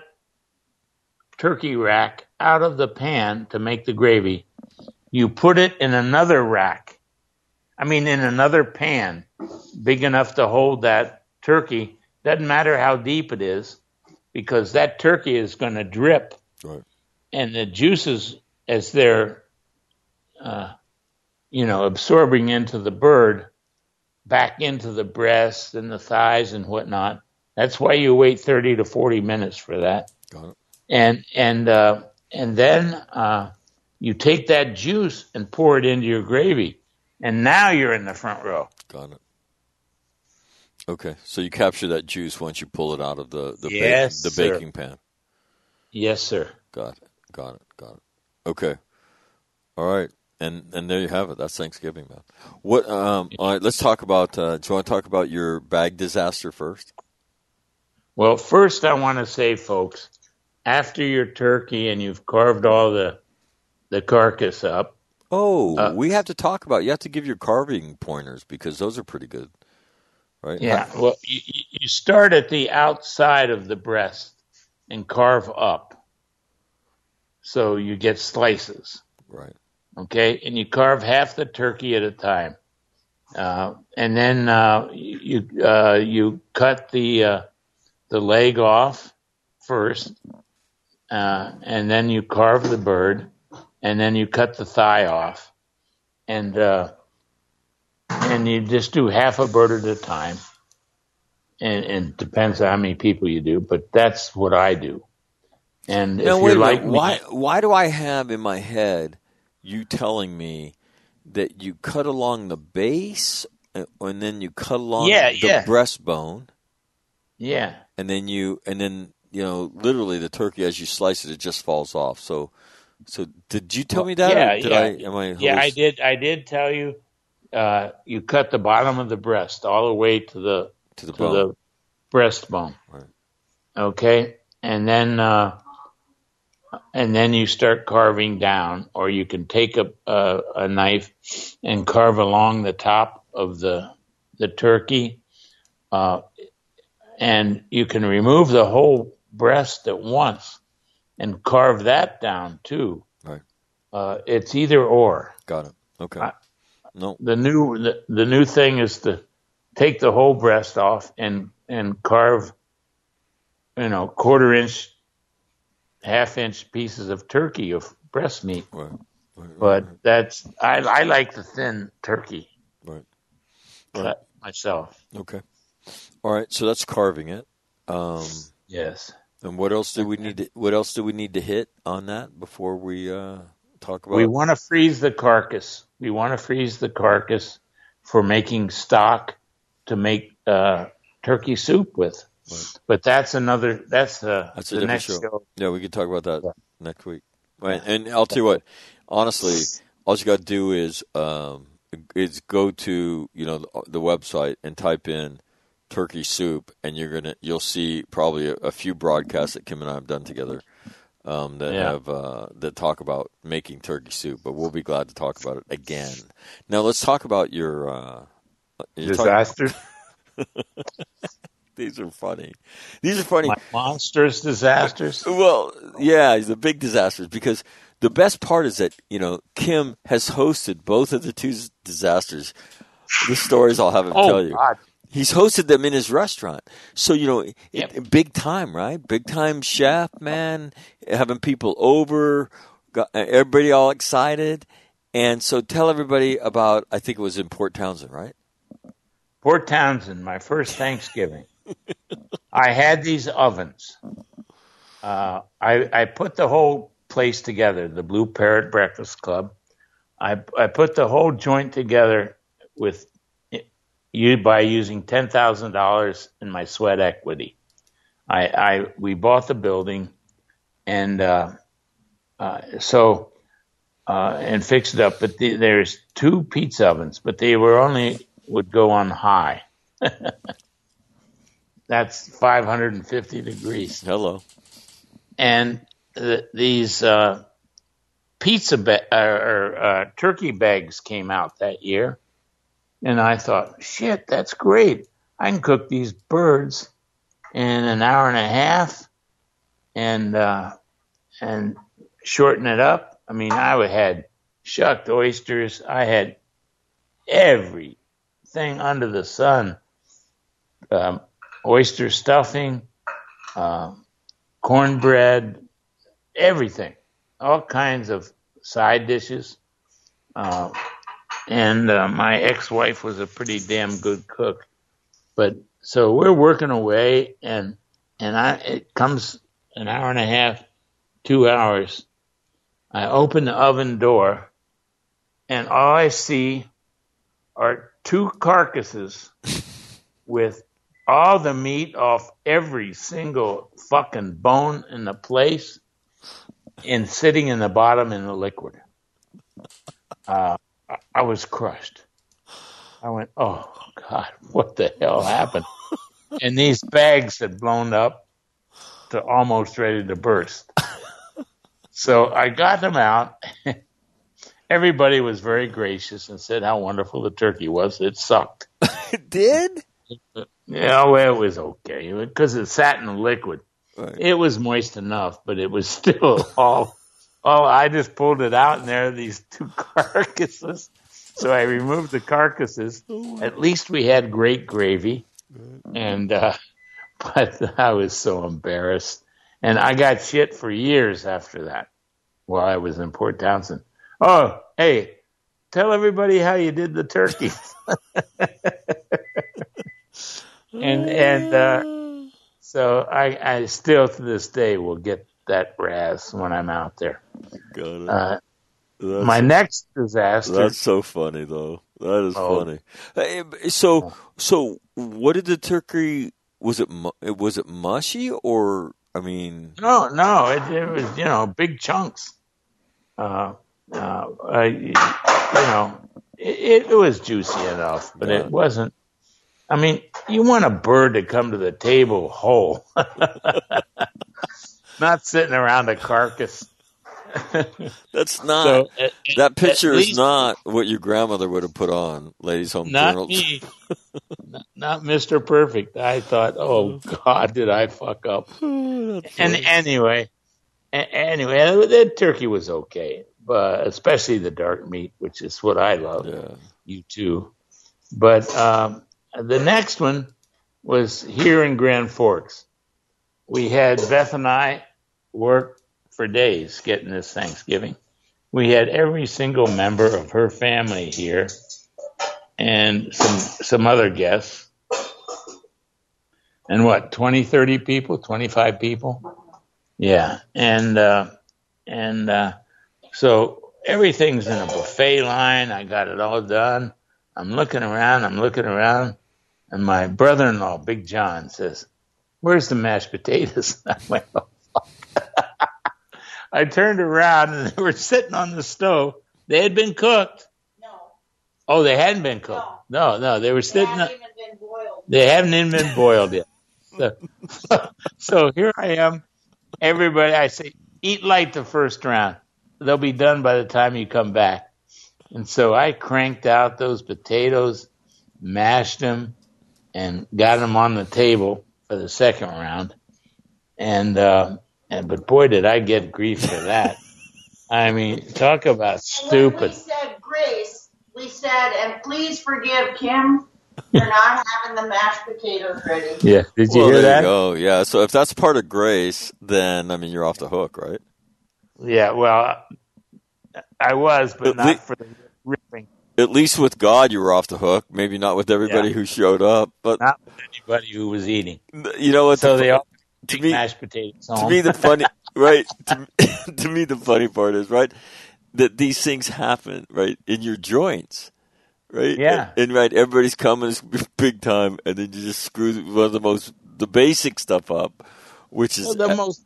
turkey rack out of the pan to make the gravy. You put it in another rack. I mean, in another pan, big enough to hold that turkey. Doesn't matter how deep it is, because that turkey is going to drip. Right. And the juices, as they're, uh, you know, absorbing into the bird, back into the breast and the thighs and whatnot. That's why you wait thirty to forty minutes for that. Got it. And and uh, and then uh, you take that juice and pour it into your gravy, and now you're in the front row. Got it. Okay, so you capture that juice once you pull it out of the the, Yes, ba- the sir. baking pan. Yes, sir. Got it. Got it. Got it. Okay. All right. And and there you have it. That's Thanksgiving, man. What? Um. All right. Let's talk about. Uh, do you want to talk about your bag disaster first? Well, first I want to say, folks, after your turkey and you've carved all the the carcass up. Oh, Uh, we have to talk about. You have to give your carving pointers because those are pretty good, right? Yeah. Well, you, you start at the outside of the breast and carve up, so you get slices. Right. Okay, and you carve half the turkey at a time, uh, and then uh, you uh, you cut the uh, the leg off first, uh, and then you carve the bird, and then you cut the thigh off, and uh, and you just do half a bird at a time, and, and it depends on how many people you do, but that's what I do. And Now if wait you're a like minute. me, Why? Why do I have in my head you telling me that you cut along the base uh, and then you cut along Yeah, the yeah. breastbone, yeah. and then you and then you know literally the turkey as you slice it, it just falls off. So, so did you tell me that? Yeah, or did yeah. I? Am I? Yeah, I halluc- did. I did tell you. Uh, you cut the bottom of the breast all the way to the To the to bone. the breastbone. Right. Okay, and then uh, and then you start carving down, or you can take a, a a knife and carve along the top of the the turkey, uh, and you can remove the whole breast at once and carve that down too. Right. Uh, it's either or. Got it. Okay. I- no. The new the, the new thing is to take the whole breast off and and carve, you know, quarter inch, half inch pieces of turkey of breast meat. Right. Right. But that's I I like the thin turkey Right. cut myself. Okay. All right. So that's carving it. Um, Yes. and what else do we need to? What else do we need to hit on that before we uh, talk about? We want to freeze the carcass. We want to freeze the carcass for making stock to make uh, turkey soup with. Right. But that's another. That's the, That's a the different next show. show. Yeah, we could talk about that Yeah. next week. Right. And I'll tell you what. Honestly, all you got to do is um, is go to you know the, the website and type in turkey soup, and you're gonna you'll see probably a, a few broadcasts that Kim and I have done together um, that Yeah. have uh, that talk about making turkey soup. But we'll be glad to talk about it again. Now let's talk about your uh, you're talking- Disaster. These are funny. These are funny. My monstrous disasters. Well, yeah, the big disasters, because the best part is that, you know, Kim has hosted both of the two disasters. The stories I'll have him Oh, tell you. God. He's hosted them in his restaurant. So, you know, it- Yep. it- big time, right? Big time chef, man, having people over, got everybody all excited. And so tell everybody about, I think it was in Port Townsend, right? Port Townsend, my first Thanksgiving. I had these ovens. Uh, I, I put the whole place together, the Blue Parrot Breakfast Club. I, I put the whole joint together with you by using ten thousand dollars in my sweat equity. I, I we bought the building and uh, uh, so uh, and fixed it up. But the, there's two pizza ovens, but they were only would go on high. That's five hundred fifty degrees. Hello. And the, these uh, pizza ba- or, or uh, turkey bags came out that year. And I thought, shit, that's great. I can cook these birds in an hour and a half and uh, and shorten it up. I mean, I had shucked oysters. I had everything under the sun. Um, oyster stuffing, uh, cornbread, everything, all kinds of side dishes. Uh, and uh, my ex-wife was a pretty damn good cook. But so we're working away, and and I it comes an hour and a half, two hours. I open the oven door, and all I see are two carcasses with all the meat off every single fucking bone in the place and sitting in the bottom in the liquid. Uh, I, I was crushed. I went, oh, God, what the hell happened? And these bags had blown up to almost ready to burst. So I got them out. Everybody was very gracious and said how wonderful the turkey was. It sucked. It did? Yeah, well, it was okay because it sat in the liquid. Right. It was moist enough, but it was still all. Oh, I just pulled it out, and there are these two carcasses. So I removed the carcasses. At least we had great gravy, and uh, but I was so embarrassed, and I got shit for years after that. While I was in Port Townsend. Oh, hey, tell everybody how you did the turkey. and and uh, so I, I still to this day will get that razz when I'm out there. Got it. Uh, That's, my next disaster. That's so funny, though. That is Oh. funny. Hey, So, so what did the turkey? Was it mu- was it mushy or? I mean, No, no, it, it was you know big chunks. Uh, uh, I, you know, it, it was juicy enough, but Yeah. it wasn't. I mean, you want a bird to come to the table whole, not sitting around a carcass. that's not. So, at- that picture at is least- not what your grandmother would have put on Ladies' Home Not Journal. me. not, not Mister Perfect. I thought, oh God, did I fuck up? And anyway, a- anyway, the turkey was okay, but especially the dark meat, which is what I love. Yeah. You too. But um, the next one was here in Grand Forks. We had Beth and I work for days getting this Thanksgiving. We had every single member of her family here and some some other guests. And what, twenty, thirty people, twenty-five people? Yeah. And uh, and uh, so everything's in a buffet line. I got it all done. I'm looking around, I'm looking around, and my brother-in-law, Big John, says, "Where's the mashed potatoes?" I went, oh, fuck. I turned around, and they were sitting on the stove. They had been cooked. No, Oh, they hadn't been cooked. No, no, they were they sitting. haven't even been boiled. They haven't even been boiled yet. So, so here I am. Everybody, I say, eat light the first round. They'll be done by the time you come back. And so I cranked out those potatoes, mashed them, and got them on the table for the second round. And, uh, and but boy, did I get grief for that. I mean, talk about And when we stupid. said grace, we said, and please forgive Kim for not having the mashed potatoes ready. Yeah, did you Well, hear there that? you go. Yeah. So if that's part of grace, then I mean you're off the hook, right? Yeah, well, I was, but At not le- for the ripping. At least with God, you were off the hook. Maybe not with everybody Yeah. who showed up, but Not with anybody who was eating. you know what? So the, they all to big me, mashed potatoes to home. me, the funny, right? To, to me, the funny part is right that these things happen right in your joints, right? Yeah. And, and right, everybody's coming it's big time, and then you just screw one of the most the basic stuff up, which is Well, the most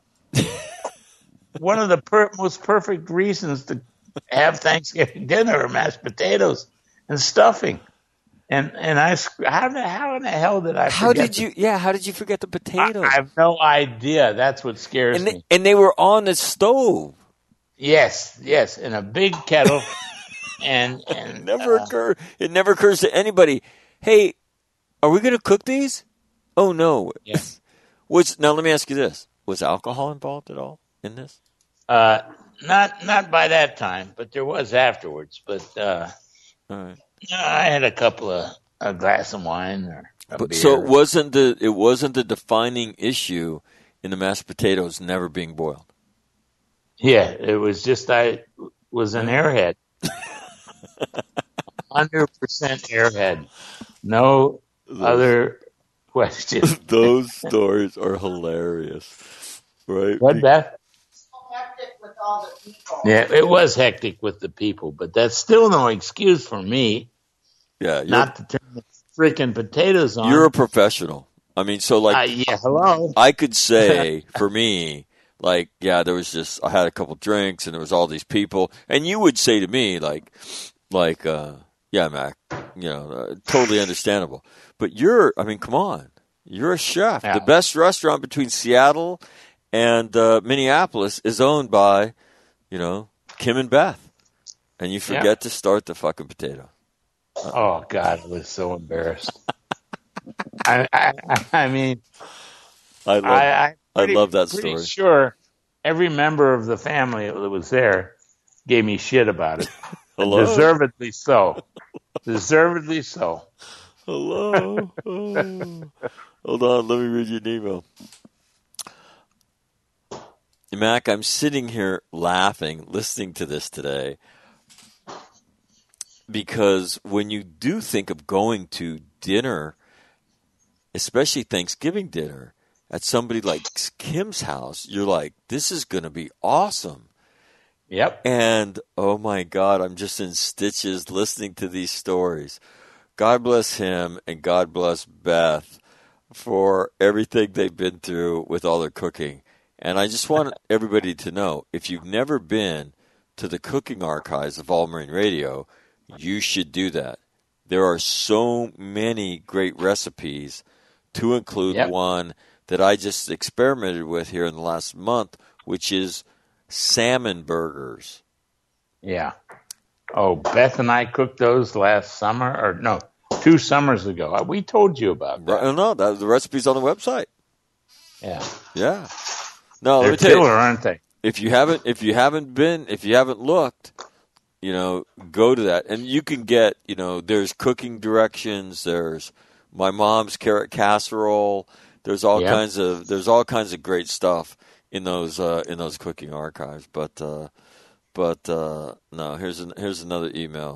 one of the per- most perfect reasons to have Thanksgiving dinner are mashed potatoes and stuffing. And and I sc- how the how in the hell did I? how forget did you? Yeah, how did you forget the the- potatoes? I, I have no idea. That's what scares and they, me. and they were on the stove. Yes, yes, in a big kettle. and and It never uh, occur. It never occurs to anybody. Hey, are we going to cook these? Oh no. Yeah. Which now let me ask you this: was alcohol involved at all in this? Uh, not not by that time, but there was afterwards. But uh, All right. I had a couple of a glass of wine or a But beer. so it wasn't the it wasn't the defining issue in the mashed potatoes never being boiled. Yeah, it was just I was an airhead. one hundred percent airhead. No Those, other question. those stories are hilarious, right? What, Beth? Hectic with all the people. Yeah, it was hectic with the people, but that's still no excuse for me Yeah, you're, not to turn the freaking potatoes on. you're a professional. I mean, so like, Uh, yeah, hello. I could say for me, like, yeah, there was just I had a couple drinks and there was all these people, and you would say to me like, like, uh, yeah, Mac, you know, uh, totally understandable. But you're, I mean, come on, you're a chef. Yeah. The best restaurant between Seattle and uh, Minneapolis is owned by, you know, Kim and Beth, and you forget Yeah. to start the fucking potato. Oh God, I was so embarrassed. I, I, I mean, I love, I, I, I pretty, love that pretty story. Sure, every member of the family that was there gave me shit about it. Hello, Deservedly so. Deservedly so. hello. Oh. Hold on, let me read you an email. Mac, I'm sitting here laughing, listening to this today, because when you do think of going to dinner, especially Thanksgiving dinner, at somebody like Kim's house, you're like, this is going to be awesome. Yep. And, oh my God, I'm just in stitches listening to these stories. God bless him and God bless Beth for everything they've been through with all their cooking. And I just want everybody to know, if you've never been to the cooking archives of All Marine Radio, you should do that. There are so many great recipes, to include Yep. one that I just experimented with here in the last month, which is salmon burgers. Yeah. Oh, Beth and I cooked those last summer, or no, two summers ago. We told you about that. I don't know. That, the recipe's on the website. Yeah. Yeah. No, They're let me tell you, killer, aren't they? if you haven't, if you haven't been, if you haven't looked, you know, go to that, and you can get, you know, there's cooking directions. There's my mom's carrot casserole. There's all Yeah. kinds of there's all kinds of great stuff in those uh, in those cooking archives. But uh, but uh, no, here's an, here's another email.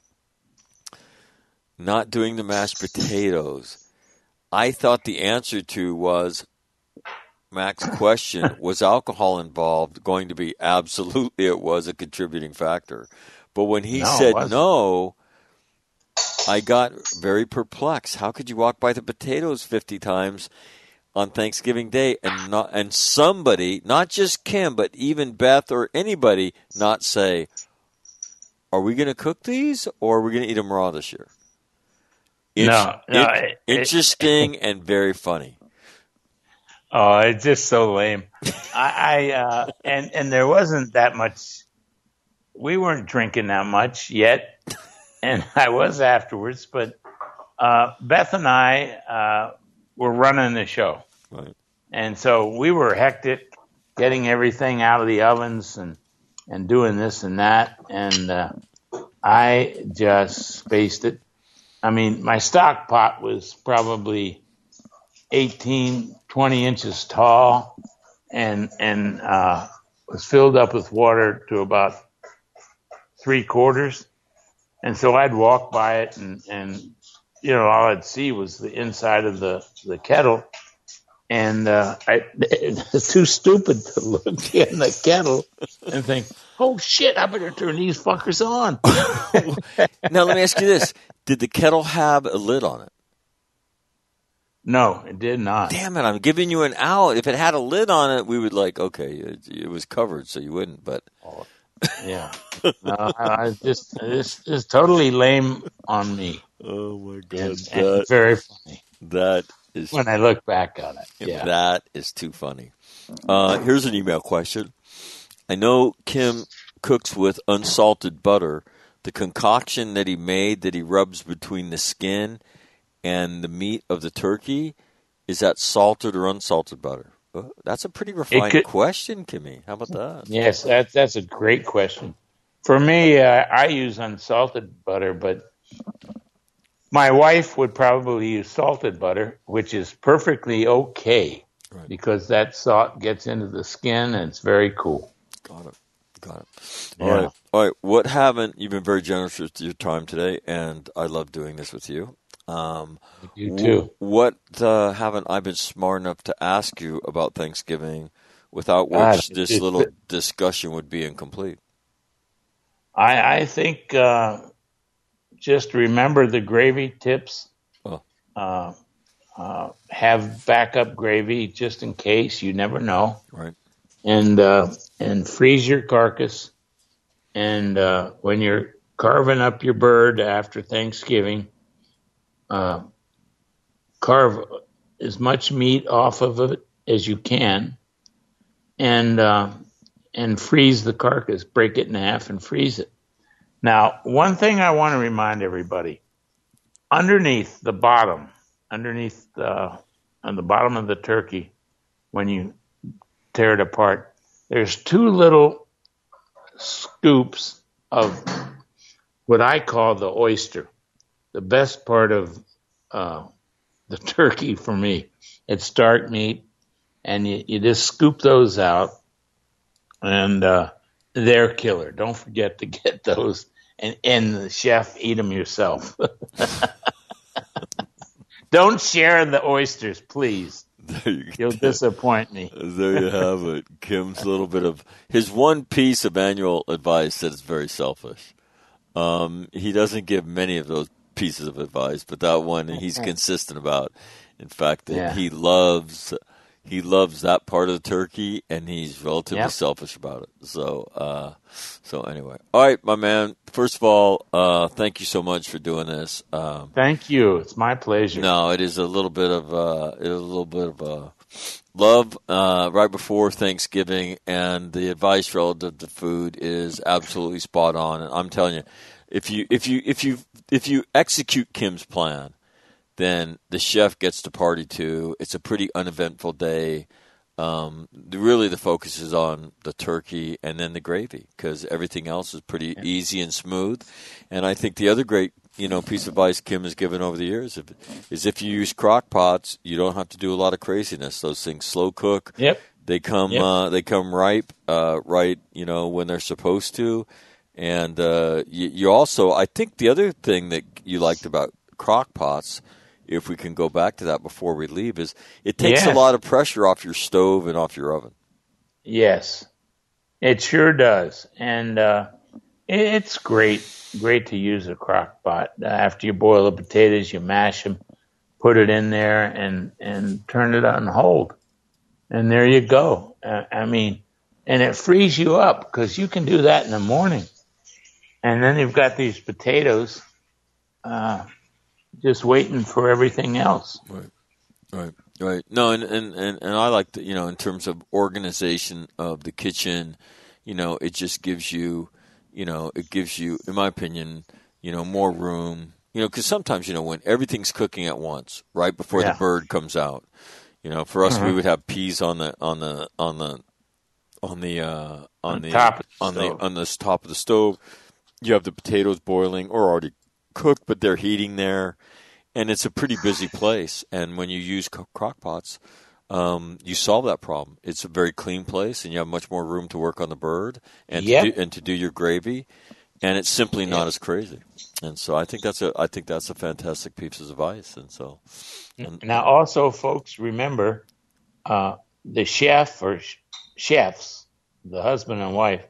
Not doing the mashed potatoes. I thought the answer to was Mac's question, was alcohol involved going to be absolutely it was a contributing factor. But when he No, it said wasn't. no, I got very perplexed. How could you walk by the potatoes fifty times on Thanksgiving Day and not and somebody, not just Kim, but even Beth or anybody, not say, are we going to cook these or are we going to eat them raw this year? It's, No, no, it- it- it- interesting and very funny. Oh, it's just so lame. I, I uh, and and there wasn't that much. We weren't drinking that much yet, and I was afterwards. But uh, Beth and I uh, were running the show, Right. and so we were hectic, getting everything out of the ovens and and doing this and that, and uh, I just spaced it. I mean, my stock pot was probably eighteen, twenty inches tall and and uh, was filled up with water to about three quarters. And so I'd walk by it and, and you know, all I'd see was the inside of the, the kettle. And uh, I, it's too stupid to look in the kettle and think, oh, shit, I better turn these fuckers on. Now, let me ask you this. Did the kettle have a lid on it? No, it did not. Damn it, I'm giving you an out. If it had a lid on it, we would like, okay, it, it was covered, so you wouldn't. But Yeah. No, I, I just, it's just totally lame on me. oh my god, And, that, and very funny that is when I look back on it. Yeah. that is too funny. Uh, here's an email question. I know Kim cooks with unsalted butter. The concoction that he made that he rubs between the skin and the meat of the turkey, is that salted or unsalted butter? Uh, That's a pretty refined could- question, Kimmy. How about that? Yes, that's that's a great question. For me, uh, I use unsalted butter, but my wife would probably use salted butter, which is perfectly okay Right. because that salt gets into the skin and it's very cool. Got it. Got it. Yeah. All right. All right. What haven't you've been very generous with your time today, and I love doing this with you. Um, You too. wh- what uh, haven't I been smart enough to ask you about Thanksgiving, without which God, this it's- little discussion would be incomplete? I, I think uh, just remember the gravy tips. Oh. Uh, uh, have backup gravy just in case. You never know. Right. And uh, and freeze your carcass. And uh, when you're carving up your bird after Thanksgiving, uh, carve as much meat off of it as you can, and uh, and freeze the carcass. Break it in half and freeze it. Now, one thing I want to remind everybody: underneath the bottom, underneath the on the bottom of the turkey, when you tear it apart, there's two little scoops of what I call the oyster, the best part of uh, the turkey for me. It's dark meat, and you, you just scoop those out, and uh, they're killer. Don't forget to get those, and, and the chef, eat them yourself. Don't share the oysters, please. There you You'll disappoint me. There you have it. Kim's little bit of his one piece of annual advice that is very selfish. Um, he doesn't give many of those pieces of advice, but that one he's consistent about. In fact, that Yeah. he loves he loves that part of the turkey, and he's relatively Yep. selfish about it. So, uh, so anyway, all right, my man. First of all, uh, thank you so much for doing this. Um, Thank you. It's my pleasure. no, it is a little bit of uh, it is a little bit of uh, love uh, right before Thanksgiving, and the advice relative to food is absolutely spot on. And I'm telling you, if you if you if you if you execute Kim's plan, then the chef gets to party too. It's a pretty uneventful day. Um, the, really, the focus is on the turkey and then the gravy, because everything else is pretty yeah. easy and smooth. And I think the other great, you know, piece of advice Kim has given over the years is if you use crock pots, you don't have to do a lot of craziness. Those things slow cook. Yep. They come, yep. uh, they come ripe, uh, right, you know, when they're supposed to. And uh, you, you also, I think the other thing that you liked about crock pots, if we can go back to that before we leave, is it takes yes. a lot of pressure off your stove and off your oven. Yes, it sure does. And uh, it's great, great to use a crock pot. After you boil the potatoes, you mash them, put it in there, and, and turn it on hold. And there you go. Uh, I mean, and it frees you up, because you can do that in the morning. And then you've got these potatoes uh just waiting for everything else. Right, right, right. No, and, and, and, and I like to, you know, in terms of organization of the kitchen, you know, it just gives you, you know, it gives you, in my opinion, you know, more room, you know, because sometimes, you know, when everything's cooking at once, right before yeah. the bird comes out, you know, for us, mm-hmm. we would have peas on the, on the, on the, on the, uh, on, on the, top on the, the, on the top of the stove. You have the potatoes boiling or already cooked, but they're heating there, and it's a pretty busy place. And when you use crock pots, um, you solve that problem. It's a very clean place, and you have much more room to work on the bird and yep. to do, and to do your gravy, and it's simply yep. not as crazy. And so I think that's a I think that's a fantastic piece of advice. And so and, now, also, folks, remember uh, the chef or sh- chefs, the husband and wife,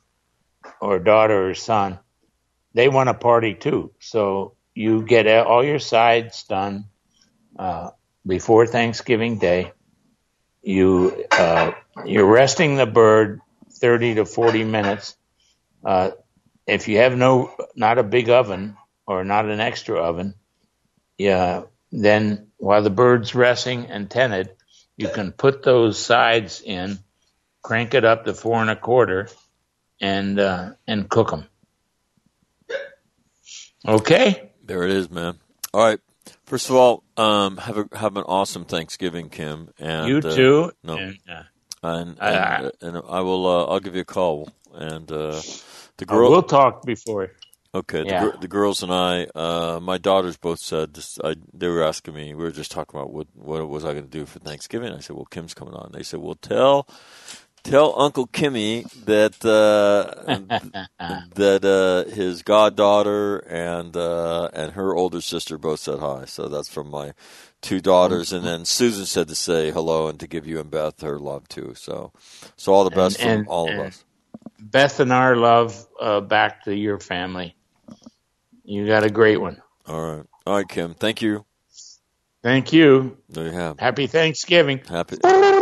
or daughter or son, they want to party too. So you get all your sides done uh, before Thanksgiving Day. You uh, you're resting the bird thirty to forty minutes. Uh, if you have no not a big oven or not an extra oven, yeah, then while the bird's resting and tented, you can put those sides in, crank it up to four and a quarter, and uh, and cook them. Okay. There it is, man. All right. First of all, um, have a have an awesome Thanksgiving, Kim. And You uh, too. No, And, uh, and and, I- uh, and I will. Uh, I'll give you a call. And uh, the uh, girl. we'll talk before. Okay, Yeah. the, gir- the girls and I, uh, my daughters both said this, I, they were asking me. We were just talking about what what was I going to do for Thanksgiving. I said, "Well, Kim's coming on." They said, "Well, tell tell Uncle Kimmy that uh, that uh, his goddaughter and uh, and her older sister both said hi." So that's from my two daughters, and then Susan said to say hello and to give you and Beth her love too. So, so all the best And- from and- all of and- us. Beth and our love uh, back to your family. You got a great one. All right, all right, Kim. Thank you. Thank you. There you have. Happy Thanksgiving. Happy.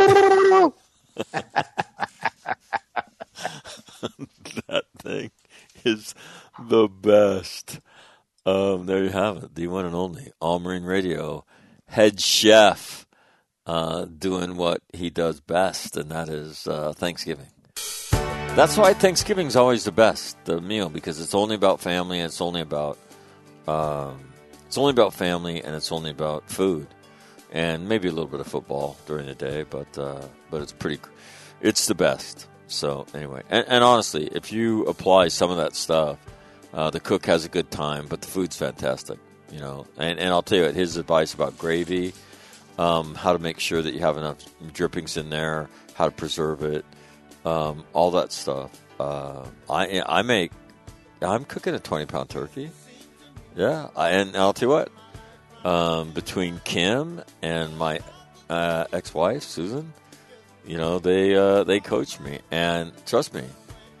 That thing is the best. Um, there you have it. The one and only All Marine Radio head chef uh, doing what he does best, and that is uh, Thanksgiving. That's why Thanksgiving's always the best, the meal, because it's only about family, and it's only about um, it's only about family, and it's only about food, and maybe a little bit of football during the day, but uh, but it's pretty, it's the best. So anyway, and, and honestly, if you apply some of that stuff, uh, the cook has a good time, but the food's fantastic, you know. And, and I'll tell you what, his advice about gravy, um, how to make sure that you have enough drippings in there, how to preserve it. Um, all that stuff. Uh, I I make. I'm cooking a twenty pound turkey. Yeah, I, and I'll tell you what. Um, between Kim and my uh, ex wife Susan, you know they uh, they coach me, and trust me,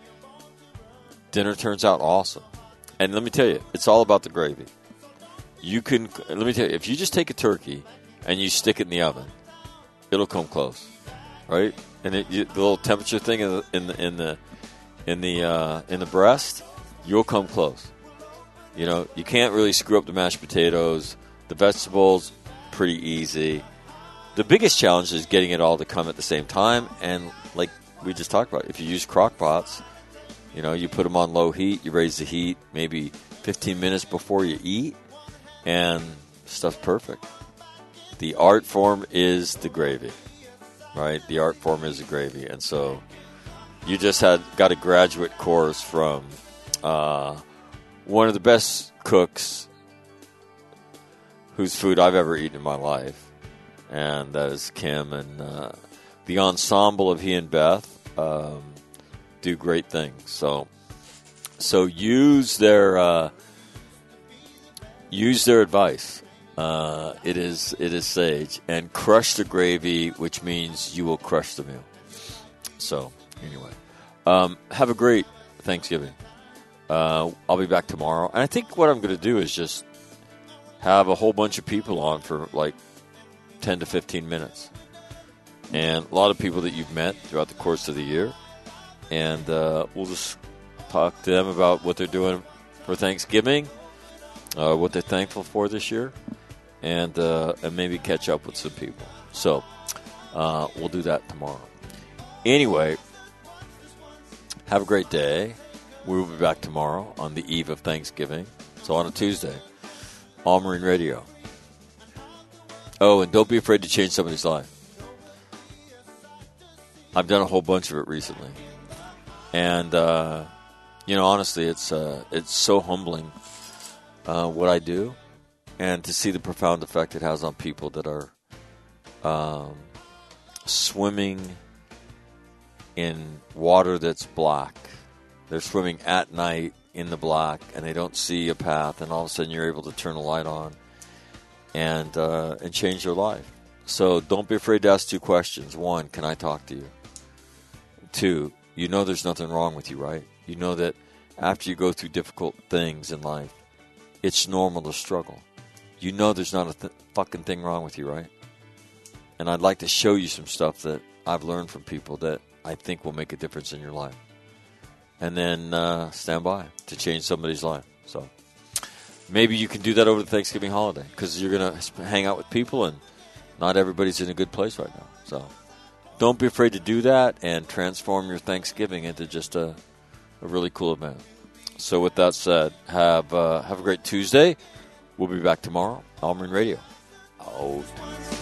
dinner turns out awesome. And let me tell you, it's all about the gravy. You can let me tell you, if you just take a turkey and you stick it in the oven, it'll come close, right? And it, you, the little temperature thing in the in the in the in the, uh, in the breast, you'll come close. You know, you can't really screw up the mashed potatoes. The vegetables, pretty easy. The biggest challenge is getting it all to come at the same time. And like we just talked about, if you use crock pots, you know, you put them on low heat, you raise the heat maybe fifteen minutes before you eat, and stuff's perfect. The art form is the gravy. Right, the art form is a gravy, and so you just had got a graduate course from uh, one of the best cooks whose food I've ever eaten in my life, and that is Kim. And uh, the ensemble of he and Beth um, do great things. So, so use their uh, use their advice. Uh, it is it is sage, and crush the gravy, which means you will crush the meal. So anyway, um, have a great Thanksgiving. Uh, I'll be back tomorrow, and I think what I'm going to do is just have a whole bunch of people on for like ten to fifteen minutes, and a lot of people that you've met throughout the course of the year, and uh, we'll just talk to them about what they're doing for Thanksgiving, uh, what they're thankful for this year. And uh, and maybe catch up with some people. So uh, we'll do that tomorrow. Anyway, have a great day. We will be back tomorrow on the eve of Thanksgiving. So on a Tuesday, All Marine Radio. Oh, and don't be afraid to change somebody's life. I've done a whole bunch of it recently, and uh, you know, honestly, it's uh, it's so humbling uh, what I do. And to see the profound effect it has on people that are um, swimming in water that's black. They're swimming at night in the black, and they don't see a path, and all of a sudden you're able to turn a light on and uh, and change their life. So don't be afraid to ask two questions. One, can I talk to you? Two, you know there's nothing wrong with you, right? You know that after you go through difficult things in life, it's normal to struggle. You know there's not a th- fucking thing wrong with you, right? And I'd like to show you some stuff that I've learned from people that I think will make a difference in your life. And then uh, stand by to change somebody's life. So maybe you can do that over the Thanksgiving holiday, because you're going to hang out with people and not everybody's in a good place right now. So don't be afraid to do that and transform your Thanksgiving into just a, a really cool event. So with that said, have uh, have a great Tuesday. We'll be back tomorrow. All Marine Radio. Out.